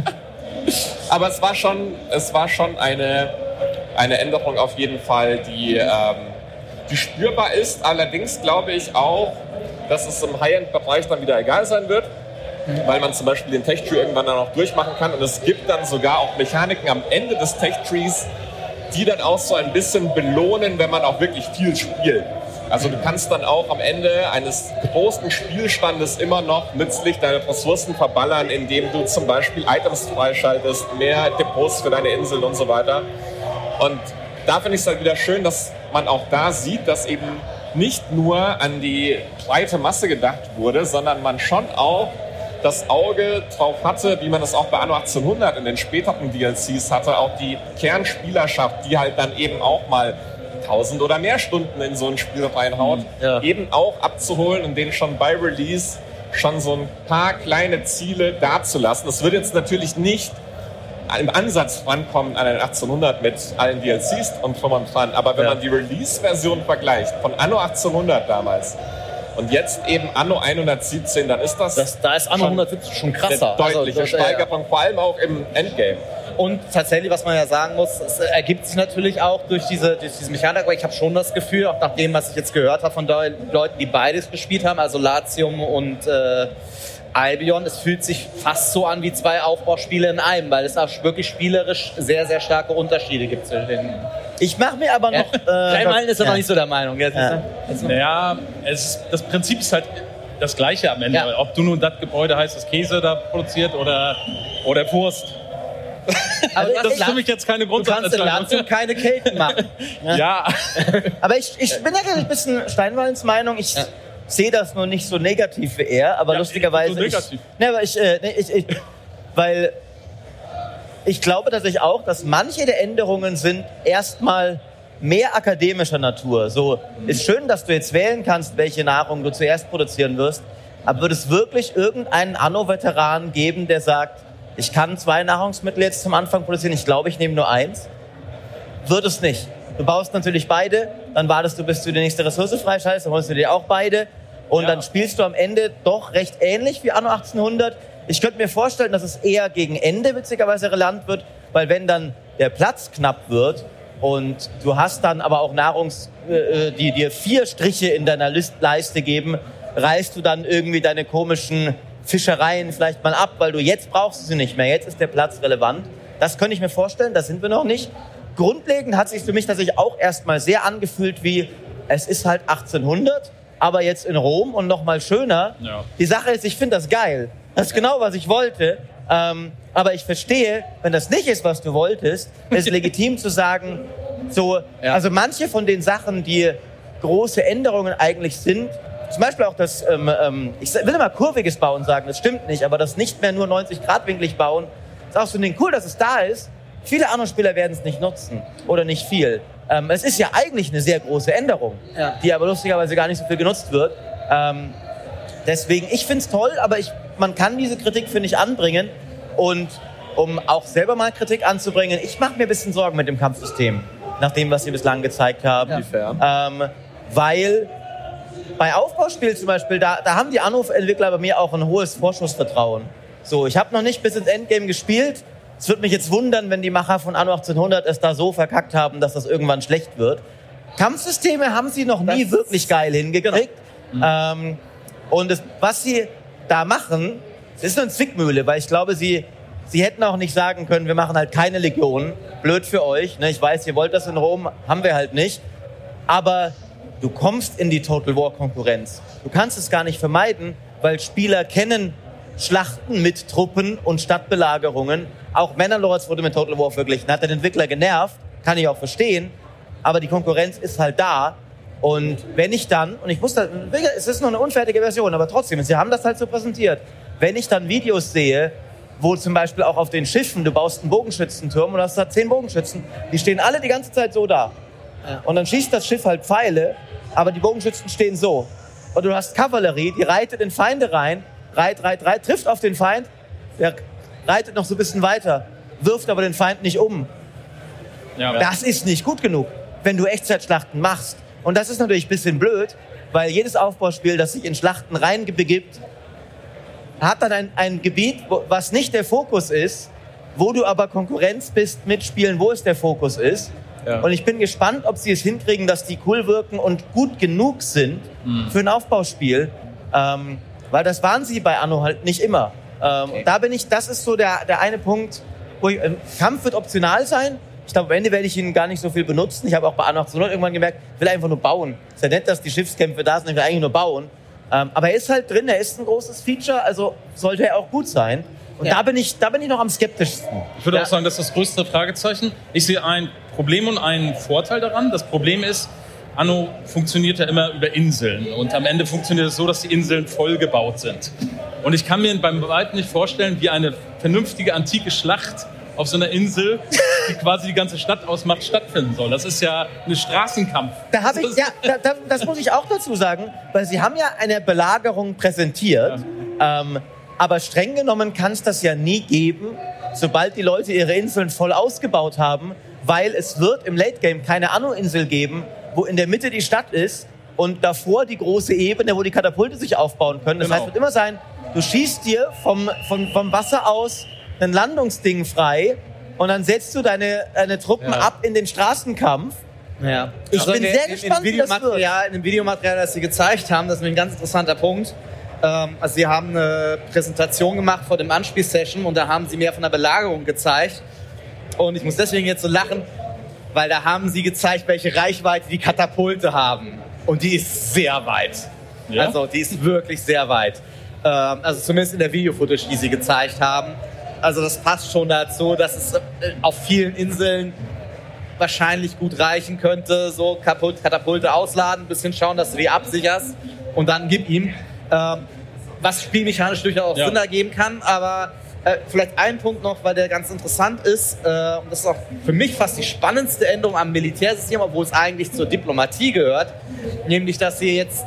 Aber es war schon eine Änderung auf jeden Fall, die spürbar ist. Allerdings glaube ich auch, dass es im High-End-Bereich dann wieder egal sein wird, weil man zum Beispiel den Tech-Tree irgendwann dann auch durchmachen kann. Und es gibt dann sogar auch Mechaniken am Ende des Tech-Trees, die dann auch so ein bisschen belohnen, wenn man auch wirklich viel spielt. Also du kannst dann auch am Ende eines großen Spielstandes immer noch nützlich deine Ressourcen verballern, indem du zum Beispiel Items freischaltest, mehr Depots für deine Inseln und so weiter. Und da finde ich es halt wieder schön, dass man auch da sieht, dass eben nicht nur an die breite Masse gedacht wurde, sondern man schon auch das Auge drauf hatte, wie man es auch bei Anno 1800 in den späteren DLCs hatte, auch die Kernspielerschaft, die halt dann eben auch mal 1000 oder mehr Stunden in so ein Spiel reinhaut, eben auch abzuholen und denen schon bei Release schon so ein paar kleine Ziele dazulassen. Das wird jetzt natürlich nicht im Ansatz rankommen an den 1800 mit allen DLCs und drum und dran, aber wenn man die Release-Version vergleicht von Anno 1800 damals und jetzt eben Anno 117, dann ist da ist Anno 117 schon krasser. Eine deutliche Steigerung, vor allem auch im Endgame. Und tatsächlich, was man ja sagen muss, es ergibt sich natürlich auch durch diese Mechanik, aber ich habe schon das Gefühl, auch nach dem, was ich jetzt gehört habe von Leuten, die beides gespielt haben, also Latium und Albion, es fühlt sich fast so an wie zwei Aufbauspiele in einem, weil es auch wirklich spielerisch sehr, sehr starke Unterschiede gibt zwischen den. Ich mache mir aber noch... Kleinmalen ist aber nicht so der Meinung. Naja, das Prinzip ist halt das Gleiche am Ende. Ja. Ob du nun das Gebäude heißt, das Käse da produziert oder Wurst. Aber das ist für mich jetzt keine Grundsatzentscheidung. Du kannst in Latium keine Kelten machen. Ja. Aber ich bin ja ein bisschen Steinwallens Meinung. Ich sehe das nur nicht so negativ wie er, aber lustigerweise... So negativ. Weil ich glaube tatsächlich auch, dass manche der Änderungen sind erstmal mehr akademischer Natur. So, ist schön, dass du jetzt wählen kannst, welche Nahrung du zuerst produzieren wirst, aber wird es wirklich irgendeinen Anno-Veteran geben, der sagt, ich kann 2 Nahrungsmittel jetzt zum Anfang produzieren, ich glaube, ich nehme nur 1? Wird es nicht. Du baust natürlich beide, dann wartest du, bis du die nächste Ressource freischaltest, dann holst du dir auch beide und dann spielst du am Ende doch recht ähnlich wie Anno 1800. Ich könnte mir vorstellen, dass es eher gegen Ende witzigerweise relevant wird, weil wenn dann der Platz knapp wird und du hast dann aber auch die dir 4 Striche in deiner Leiste geben, reißt du dann irgendwie deine komischen Fischereien vielleicht mal ab, weil du jetzt brauchst du sie nicht mehr. Jetzt ist der Platz relevant. Das könnte ich mir vorstellen, da sind wir noch nicht. Grundlegend hat sich für mich tatsächlich auch erstmal sehr angefühlt wie, es ist halt 1800, aber jetzt in Rom und noch mal schöner. Ja. Die Sache ist, ich finde das geil. Das ist genau, was ich wollte. Aber ich verstehe, wenn das nicht ist, was du wolltest, ist legitim zu sagen, also manche von den Sachen, die große Änderungen eigentlich sind, zum Beispiel auch das, ich will immer kurviges Bauen sagen, das stimmt nicht, aber das nicht mehr nur 90-Grad-winklig bauen, ist auch so ein Ding cool, dass es da ist. Viele Anno-Spieler werden es nicht nutzen oder nicht viel. Es ist ja eigentlich eine sehr große Änderung, die aber lustigerweise gar nicht so viel genutzt wird. Deswegen, ich finde es toll, aber man kann diese Kritik, finde ich, anbringen. Und um auch selber mal Kritik anzubringen, ich mache mir ein bisschen Sorgen mit dem Kampfsystem, nach dem, was sie bislang gezeigt haben. Inwiefern? Weil bei Aufbauspielen zum Beispiel, da haben die Anno-Entwickler bei mir auch ein hohes Vorschussvertrauen. So, ich habe noch nicht bis ins Endgame gespielt. Es würde mich jetzt wundern, wenn die Macher von Anno 1800 es da so verkackt haben, dass das irgendwann schlecht wird. Kampfsysteme haben sie noch nie wirklich geil hingekriegt. Genau. Und was sie da machen, ist eine Zwickmühle, weil ich glaube, sie hätten auch nicht sagen können, wir machen halt keine Legionen. Blöd für euch. Ne? Ich weiß, ihr wollt das in Rom, haben wir halt nicht. Aber du kommst in die Total War Konkurrenz. Du kannst es gar nicht vermeiden, weil Spieler kennen Schlachten mit Truppen und Stadtbelagerungen. Auch Manor Lords wurde mit Total War verglichen. Hat den Entwickler genervt, kann ich auch verstehen, aber die Konkurrenz ist halt da. Und wenn ich dann, und ich muss da, es ist nur eine unfertige Version, aber trotzdem, sie haben das halt so präsentiert. Wenn ich dann Videos sehe, wo zum Beispiel auch auf den Schiffen, du baust einen Bogenschützenturm und hast da 10 Bogenschützen, die stehen alle die ganze Zeit so da. Und dann schießt das Schiff halt Pfeile, aber die Bogenschützen stehen so. Und du hast Kavallerie, die reitet in Feinde rein, trifft auf den Feind, der reitet noch so ein bisschen weiter, wirft aber den Feind nicht um. Ja. Das ist nicht gut genug, wenn du Echtzeitschlachten machst. Und das ist natürlich ein bisschen blöd, weil jedes Aufbauspiel, das sich in Schlachten reinbegibt, hat dann ein Gebiet, was nicht der Fokus ist, wo du aber Konkurrenz bist, mitspielen, wo es der Fokus ist. Ja. Und ich bin gespannt, ob sie es hinkriegen, dass die cool wirken und gut genug sind für ein Aufbauspiel. Weil das waren sie bei Anno halt nicht immer. Okay. Das ist so der eine Punkt, wo Kampf wird optional sein. Ich glaube, am Ende werde ich ihn gar nicht so viel benutzen. Ich habe auch bei Anno 1800 irgendwann gemerkt, ich will einfach nur bauen. Es ist ja nett, dass die Schiffskämpfe da sind, ich will eigentlich nur bauen. Aber er ist halt drin, er ist ein großes Feature, also sollte er auch gut sein. Und da bin ich noch am skeptischsten. Ich würde auch sagen, das ist das größte Fragezeichen. Ich sehe ein Problem und einen Vorteil daran. Das Problem ist, Anno funktioniert ja immer über Inseln. Und am Ende funktioniert es so, dass die Inseln voll gebaut sind. Und ich kann mir beim Weitem nicht vorstellen, wie eine vernünftige antike Schlacht auf so einer Insel, die quasi die ganze Stadt ausmacht, stattfinden soll. Das ist ja ein Straßenkampf. Das muss ich auch dazu sagen, weil sie haben ja eine Belagerung präsentiert, aber streng genommen kann es das ja nie geben, sobald die Leute ihre Inseln voll ausgebaut haben, weil es wird im Late Game keine Anno-Insel geben, wo in der Mitte die Stadt ist und davor die große Ebene, wo die Katapulte sich aufbauen können. Das heißt, es wird immer sein, du schießt dir vom Wasser aus ein Landungsding frei und dann setzt du deine Truppen ab in den Straßenkampf. Ja. Ich bin sehr gespannt, wie das wird. In dem Videomaterial, das sie gezeigt haben, das ist ein ganz interessanter Punkt. Also sie haben eine Präsentation gemacht vor dem Anspielsession und da haben sie mehr von der Belagerung gezeigt. Und ich muss deswegen jetzt so lachen, weil da haben sie gezeigt, welche Reichweite die Katapulte haben. Und die ist sehr weit. Ja? Also die ist wirklich sehr weit. Also zumindest in der Video-Footage, die sie gezeigt haben. Also das passt schon dazu, dass es auf vielen Inseln wahrscheinlich gut reichen könnte. So Katapulte ausladen, ein bisschen schauen, dass du die absicherst und dann gib ihm. Was spielmechanisch durchaus Sinn ergeben kann, aber vielleicht ein Punkt noch, weil der ganz interessant ist, und das ist auch für mich fast die spannendste Änderung am Militärsystem, obwohl es eigentlich zur Diplomatie gehört, nämlich, dass sie jetzt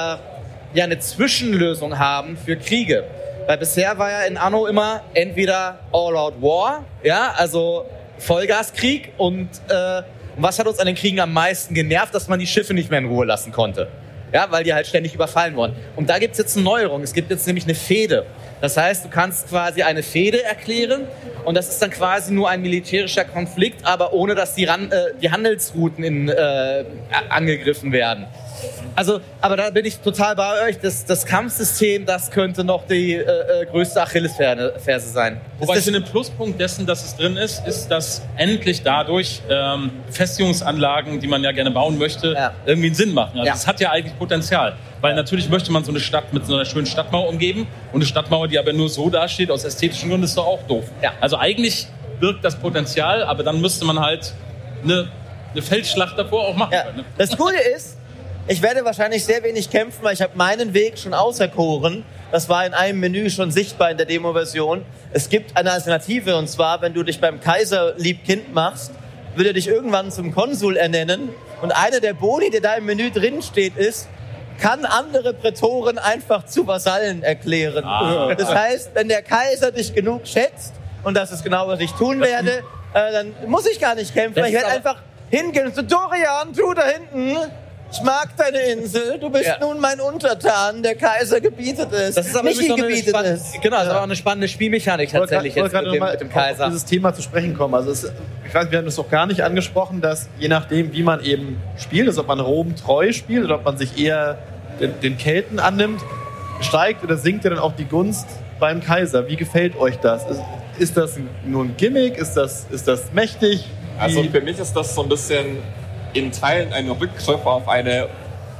eine Zwischenlösung haben für Kriege. Weil bisher war ja in Anno immer entweder All-Out War, also Vollgaskrieg und was hat uns an den Kriegen am meisten genervt, dass man die Schiffe nicht mehr in Ruhe lassen konnte. Ja, weil die halt ständig überfallen wurden. Und da gibt es jetzt eine Neuerung. Es gibt jetzt nämlich eine Fehde. Das heißt, du kannst quasi eine Fehde erklären und das ist dann quasi nur ein militärischer Konflikt, aber ohne, dass die Handelsrouten angegriffen werden. Also, aber da bin ich total bei euch. Das Kampfsystem, das könnte noch die größte Achillesferse sein. Wobei ich finde, ein Pluspunkt dessen, dass es drin ist, dass endlich dadurch Befestigungsanlagen, die man ja gerne bauen möchte, irgendwie einen Sinn machen. Also das hat ja eigentlich Potenzial. Weil natürlich möchte man so eine Stadt mit so einer schönen Stadtmauer umgeben und eine Stadtmauer, die aber nur so dasteht, aus ästhetischen Gründen, ist doch auch doof. Ja. Also eigentlich birgt das Potenzial, aber dann müsste man halt eine Feldschlacht davor auch machen können. Ne? Das Coole ist, ich werde wahrscheinlich sehr wenig kämpfen, weil ich habe meinen Weg schon auserkoren. Das war in einem Menü schon sichtbar in der Demo-Version. Es gibt eine Alternative, und zwar, wenn du dich beim Kaiser Liebkind machst, wird er dich irgendwann zum Konsul ernennen. Und einer der Boni, der da im Menü drin steht, ist, kann andere Prätoren einfach zu Vasallen erklären. Das heißt, wenn der Kaiser dich genug schätzt, und das ist genau, was ich tun werde, dann muss ich gar nicht kämpfen. Ich werde einfach hingehen und so, Dorian, du da hinten, ich mag deine Insel, du bist nun mein Untertan, der Kaiser gebietet es. Das ist aber nicht gebietet es. Genau, das ist aber auch eine spannende Spielmechanik tatsächlich jetzt mit dem Kaiser. Auf dieses Thema zu sprechen kommen. Also ich weiß, wir haben das noch gar nicht angesprochen, dass je nachdem, wie man eben spielt, also ob man Rom treu spielt oder ob man sich eher den Kelten annimmt, steigt oder sinkt ja dann auch die Gunst beim Kaiser. Wie gefällt euch das? Ist das nur ein Gimmick? Ist das mächtig? Also für mich ist das so ein bisschen in Teilen ein Rückgriff auf eine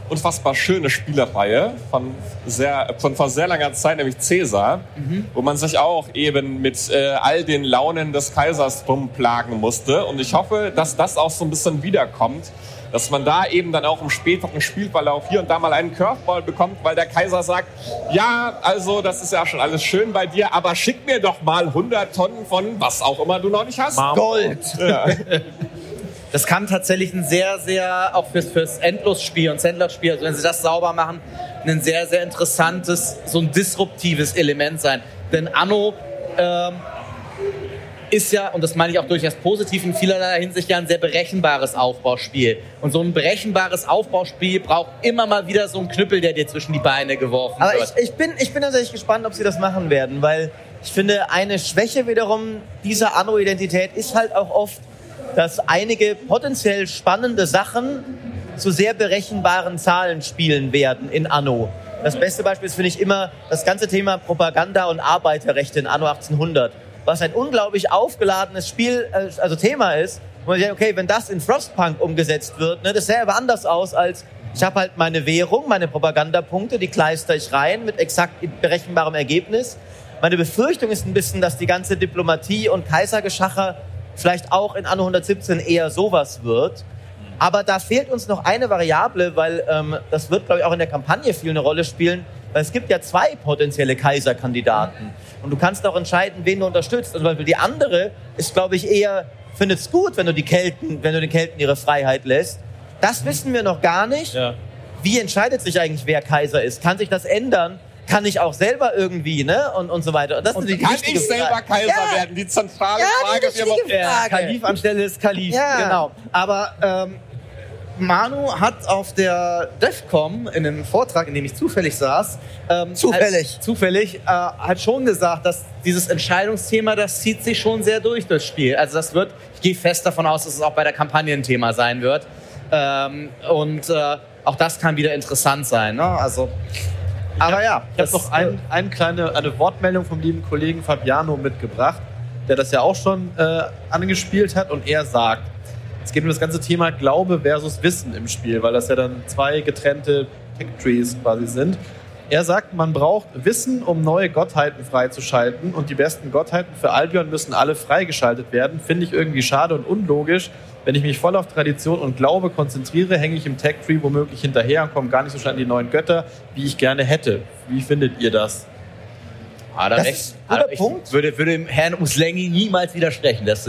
unfassbar schöne Spielereihe von vor sehr langer Zeit, nämlich Caesar, wo man sich auch eben mit all den Launen des Kaisers rumplagen musste. Und ich hoffe, dass das auch so ein bisschen wiederkommt, dass man da eben dann auch im späteren Spielverlauf hier und da mal einen Curveball bekommt, weil der Kaiser sagt, ja, also das ist ja schon alles schön bei dir, aber schick mir doch mal 100 Tonnen von was auch immer du noch nicht hast. Gold. Ja. Das kann tatsächlich ein sehr, sehr, auch fürs Endlosspiel und Sandlot-Spiel, also wenn sie das sauber machen, ein sehr, sehr interessantes, so ein disruptives Element sein. Denn Anno ist ja, und das meine ich auch durchaus positiv, in vielerlei Hinsicht ja ein sehr berechenbares Aufbauspiel. Und so ein berechenbares Aufbauspiel braucht immer mal wieder so einen Knüppel, der dir zwischen die Beine geworfen wird. Aber ich bin tatsächlich gespannt, ob sie das machen werden, weil ich finde, eine Schwäche wiederum dieser Anno-Identität ist halt auch oft, dass einige potenziell spannende Sachen zu sehr berechenbaren Zahlen spielen werden in Anno. Das beste Beispiel ist, finde ich, immer das ganze Thema Propaganda und Arbeiterrechte in Anno 1800, was ein unglaublich aufgeladenes Thema ist, wo man sagt, okay, wenn das in Frostpunk umgesetzt wird, ne, das sähe aber anders aus als, ich habe halt meine Währung, meine Propagandapunkte, die kleister ich rein mit exakt berechenbarem Ergebnis. Meine Befürchtung ist ein bisschen, dass die ganze Diplomatie und Kaisergeschacher vielleicht auch in Anno 117 eher sowas wird. Aber da fehlt uns noch eine Variable, weil das wird, glaube ich, auch in der Kampagne viel eine Rolle spielen, weil es gibt ja 2 potenzielle Kaiserkandidaten. Und du kannst auch entscheiden, wen du unterstützt. Also, weil die andere ist, glaube ich, eher, findet es gut, wenn du den Kelten ihre Freiheit lässt. Das wissen wir noch gar nicht. Ja. Wie entscheidet sich eigentlich, wer Kaiser ist? Kann sich das ändern? Kann ich auch selber irgendwie, ne? Und so weiter. Und das ist die kann ich selber Kaiser werden? Die zentrale Frage. Kalif anstelle ist Kalif, genau. Aber Manu hat auf der DEFCOM in einem Vortrag, in dem ich zufällig saß, hat schon gesagt, dass dieses Entscheidungsthema, das zieht sich schon sehr durchs Spiel. Also das wird, ich gehe fest davon aus, dass es auch bei der Kampagne ein Thema sein wird. Auch das kann wieder interessant sein. Ne? Also, aber ja. Ich habe noch eine Wortmeldung vom lieben Kollegen Fabiano mitgebracht, der das ja auch schon angespielt hat, und er sagt, es geht um das ganze Thema Glaube versus Wissen im Spiel, weil das ja dann 2 getrennte Tech-Trees quasi sind. Er sagt, man braucht Wissen, um neue Gottheiten freizuschalten, und die besten Gottheiten für Albion müssen alle freigeschaltet werden. Finde ich irgendwie schade und unlogisch. Wenn ich mich voll auf Tradition und Glaube konzentriere, hänge ich im Tech-Tree womöglich hinterher und komme gar nicht so schnell an die neuen Götter, wie ich gerne hätte. Wie findet ihr das? Das ist ein guter Punkt. Würde dem Herrn Uslengi niemals widersprechen. Das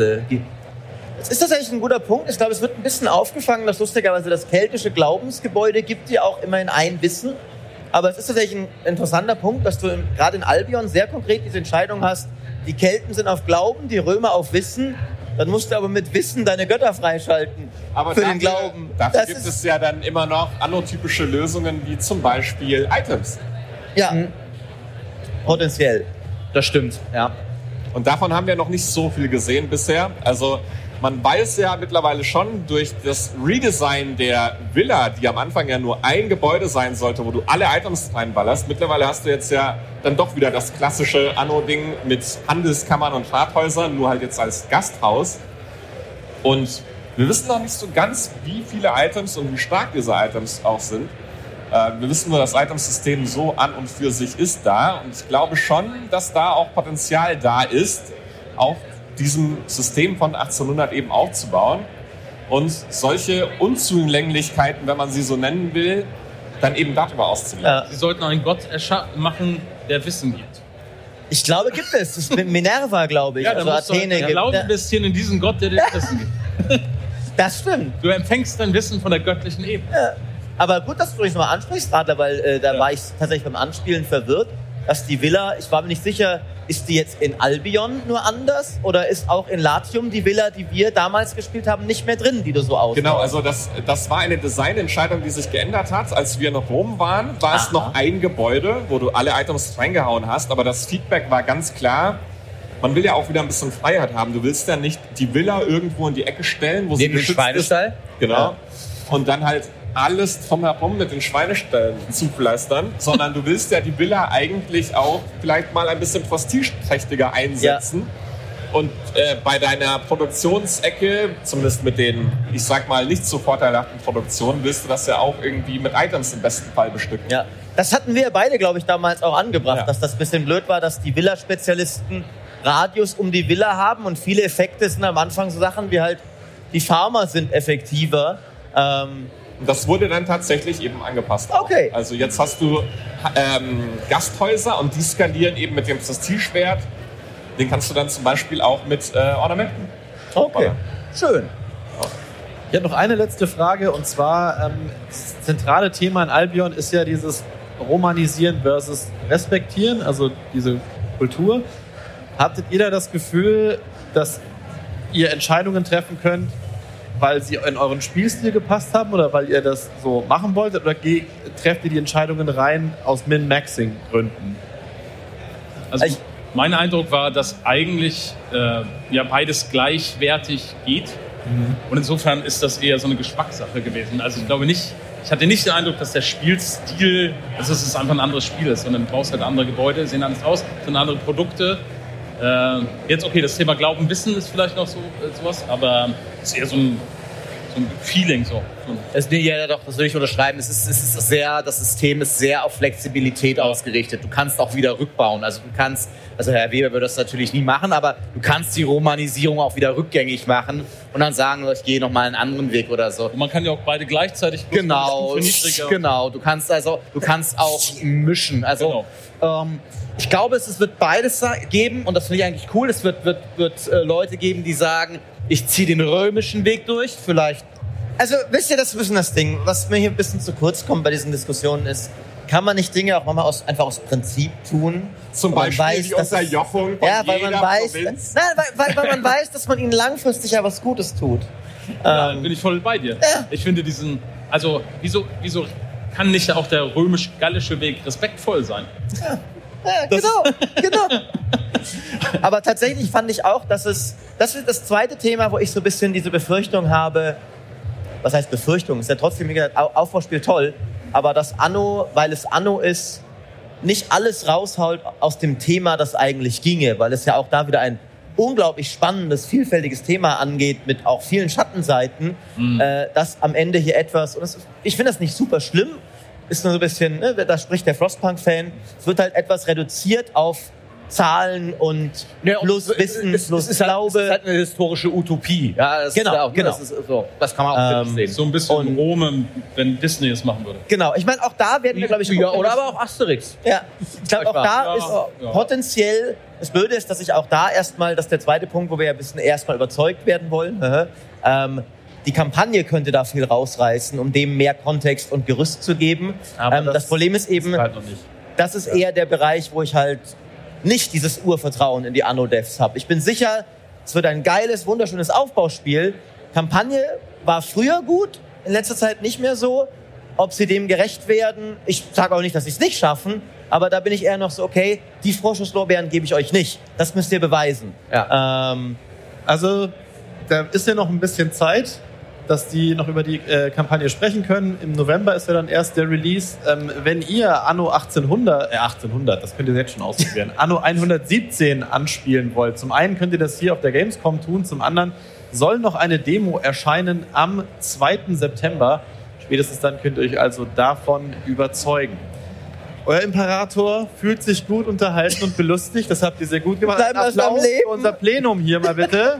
ist tatsächlich ein guter Punkt. Ich glaube, es wird ein bisschen aufgefangen, dass lustigerweise das keltische Glaubensgebäude gibt ja auch immerhin ein Wissen. Aber es ist tatsächlich ein interessanter Punkt, dass du gerade in Albion sehr konkret diese Entscheidung hast, die Kelten sind auf Glauben, die Römer auf Wissen. Dann musst du aber mit Wissen deine Götter freischalten für den Glauben. Dafür gibt es ja dann immer noch annotypische Lösungen, wie zum Beispiel Items. Ja, potenziell. Das stimmt, ja. Und davon haben wir noch nicht so viel gesehen bisher. Also man weiß ja mittlerweile schon durch das Redesign der Villa, die am Anfang ja nur ein Gebäude sein sollte, wo du alle Items reinballerst. Mittlerweile hast du jetzt ja dann doch wieder das klassische Anno-Ding mit Handelskammern und Fahrthäusern, nur halt jetzt als Gasthaus. Und wir wissen noch nicht so ganz, wie viele Items und wie stark diese Items auch sind. Wir wissen nur, das Itemsystem so an und für sich ist da. Und ich glaube schon, dass da auch Potenzial da ist, auf diesem System von 1800 eben aufzubauen und solche Unzulänglichkeiten, wenn man sie so nennen will, dann eben darüber auszuleiten. Sie sollten einen Gott machen, der Wissen gibt. Ich glaube, gibt es. Das ist Minerva, glaube ich. Ja, also Athene gibt. Glauben ein bisschen in diesen Gott, der dir Wissen gibt. Das stimmt. Du empfängst dein Wissen von der göttlichen Ebene. Ja. Aber gut, dass du dich nochmal ansprichst, Radler, weil da war ich tatsächlich beim Anspielen verwirrt, dass die Villa, ich war mir nicht sicher, ist die jetzt in Albion nur anders oder ist auch in Latium die Villa, die wir damals gespielt haben, nicht mehr drin, die du so ausbaust? Genau, also das war eine Designentscheidung, die sich geändert hat. Als wir noch Rom waren, war es noch ein Gebäude, wo du alle Items reingehauen hast, aber das Feedback war ganz klar, man will ja auch wieder ein bisschen Freiheit haben. Du willst ja nicht die Villa irgendwo in die Ecke stellen, wo sie geschützt ist. Genau. Ja. Und dann halt alles drumherum mit den Schweineställen zupflastern, sondern du willst ja die Villa eigentlich auch vielleicht mal ein bisschen prestigeträchtiger einsetzen. Ja. Und bei deiner Produktionsecke, zumindest mit den, ich sag mal, nicht so vorteilhaften Produktionen, willst du das ja auch irgendwie mit Items im besten Fall bestücken. Ja, das hatten wir beide, glaube ich, damals auch angebracht, dass das ein bisschen blöd war, dass die Villa-Spezialisten Radius um die Villa haben und viele Effekte sind am Anfang so Sachen wie halt, die Farmer sind effektiver. Das wurde dann tatsächlich eben angepasst. Okay. Also jetzt hast du Gasthäuser und die skalieren eben mit dem Prestigeschwert. Den kannst du dann zum Beispiel auch mit Ornamenten. Okay, schön. Ich habe noch eine letzte Frage und zwar das zentrale Thema in Albion ist ja dieses Romanisieren versus Respektieren, also diese Kultur. Hattet ihr da das Gefühl, dass ihr Entscheidungen treffen könnt, weil sie in euren Spielstil gepasst haben oder weil ihr das so machen wolltet oder trefft ihr die Entscheidungen rein aus Min-Maxing-Gründen? Also mein Eindruck war, dass eigentlich beides gleichwertig geht. Und insofern ist das eher so eine Geschmackssache gewesen. Also ich hatte nicht den Eindruck, dass der Spielstil, dass es einfach ein anderes Spiel ist, sondern du brauchst halt andere Gebäude, sehen anders aus, sind andere Produkte. Jetzt okay, das Thema Glauben, Wissen ist vielleicht noch sowas, aber es ist eher so ein Feeling so. Ja, doch, das will ich unterschreiben. Das System ist sehr auf Flexibilität ausgerichtet. Du kannst auch wieder rückbauen. Also Herr Weber würde das natürlich nie machen, aber du kannst die Romanisierung auch wieder rückgängig machen und dann sagen, ich gehe nochmal einen anderen Weg oder so. Und man kann ja auch beide gleichzeitig genau. Du kannst auch mischen. Also ich glaube, es wird beides geben und das finde ich eigentlich cool. Es wird Leute geben, die sagen, ich ziehe den römischen Weg durch, vielleicht. Also, wisst ihr, das ist das Ding, was mir hier ein bisschen zu kurz kommt bei diesen Diskussionen ist, kann man nicht Dinge auch manchmal einfach aus Prinzip tun? Zum Beispiel die Unterjochung von jeder Provinz? Weil man weiß, dass man ihnen langfristig ja was Gutes tut. Ja, bin ich voll bei dir. Ja. Ich finde wieso kann nicht auch der römisch-gallische Weg respektvoll sein? Ja, genau. Aber tatsächlich fand ich auch, das ist das zweite Thema, wo ich so ein bisschen diese Befürchtung habe. Was heißt Befürchtung? Ist ja trotzdem, wie gesagt, Aufbauspiel toll. Aber das Anno, weil es Anno ist, nicht alles raushaut aus dem Thema, das eigentlich ginge. Weil es ja auch da wieder ein unglaublich spannendes, vielfältiges Thema angeht, mit auch vielen Schattenseiten. Das am Ende hier etwas, und ich finde das nicht super schlimm, ist nur so ein bisschen, da spricht der Frostpunk-Fan, es wird halt etwas reduziert auf Zahlen und plus Wissen, plus Glaube. Es ist halt eine historische Utopie. Ja, genau. Das kann man auch sehen. So ein bisschen Rom, wenn Disney es machen würde. Genau, ich meine, auch da werden wir, glaube ich... oder aber auch Asterix. Ja, ich glaube, auch da ist potenziell... Das Blöde ist, dass ich auch da erstmal, das ist der zweite Punkt, wo wir ja ein bisschen erstmal überzeugt werden wollen, die Kampagne könnte da viel rausreißen, um dem mehr Kontext und Gerüst zu geben. Aber das Problem ist eben, das ist eher der Bereich, wo ich halt nicht dieses Urvertrauen in die Anno-Devs habe. Ich bin sicher, es wird ein geiles, wunderschönes Aufbauspiel. Kampagne war früher gut, in letzter Zeit nicht mehr so. Ob sie dem gerecht werden, ich sage auch nicht, dass sie es nicht schaffen, aber da bin ich eher noch so, okay, die Vorschusslorbeeren gebe ich euch nicht. Das müsst ihr beweisen. Ja. Also, da ist ja noch ein bisschen Zeit, dass die noch über die Kampagne sprechen können. Im November ist ja dann erst der Release. Wenn ihr Anno 1800, das könnt ihr jetzt schon ausprobieren, Anno 117 anspielen wollt, zum einen könnt ihr das hier auf der Gamescom tun, zum anderen soll noch eine Demo erscheinen am 2. September. Spätestens dann könnt ihr euch also davon überzeugen. Euer Imperator fühlt sich gut unterhalten und belustigt. Das habt ihr sehr gut gemacht. Bleiben wir am Leben. Für unser Plenum hier mal bitte.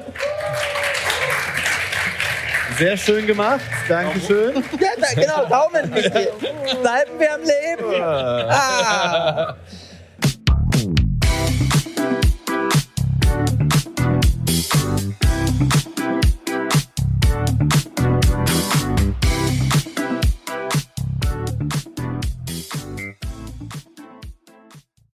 Sehr schön gemacht. Dankeschön. Ja, genau, Daumen. Bleiben wir am Leben.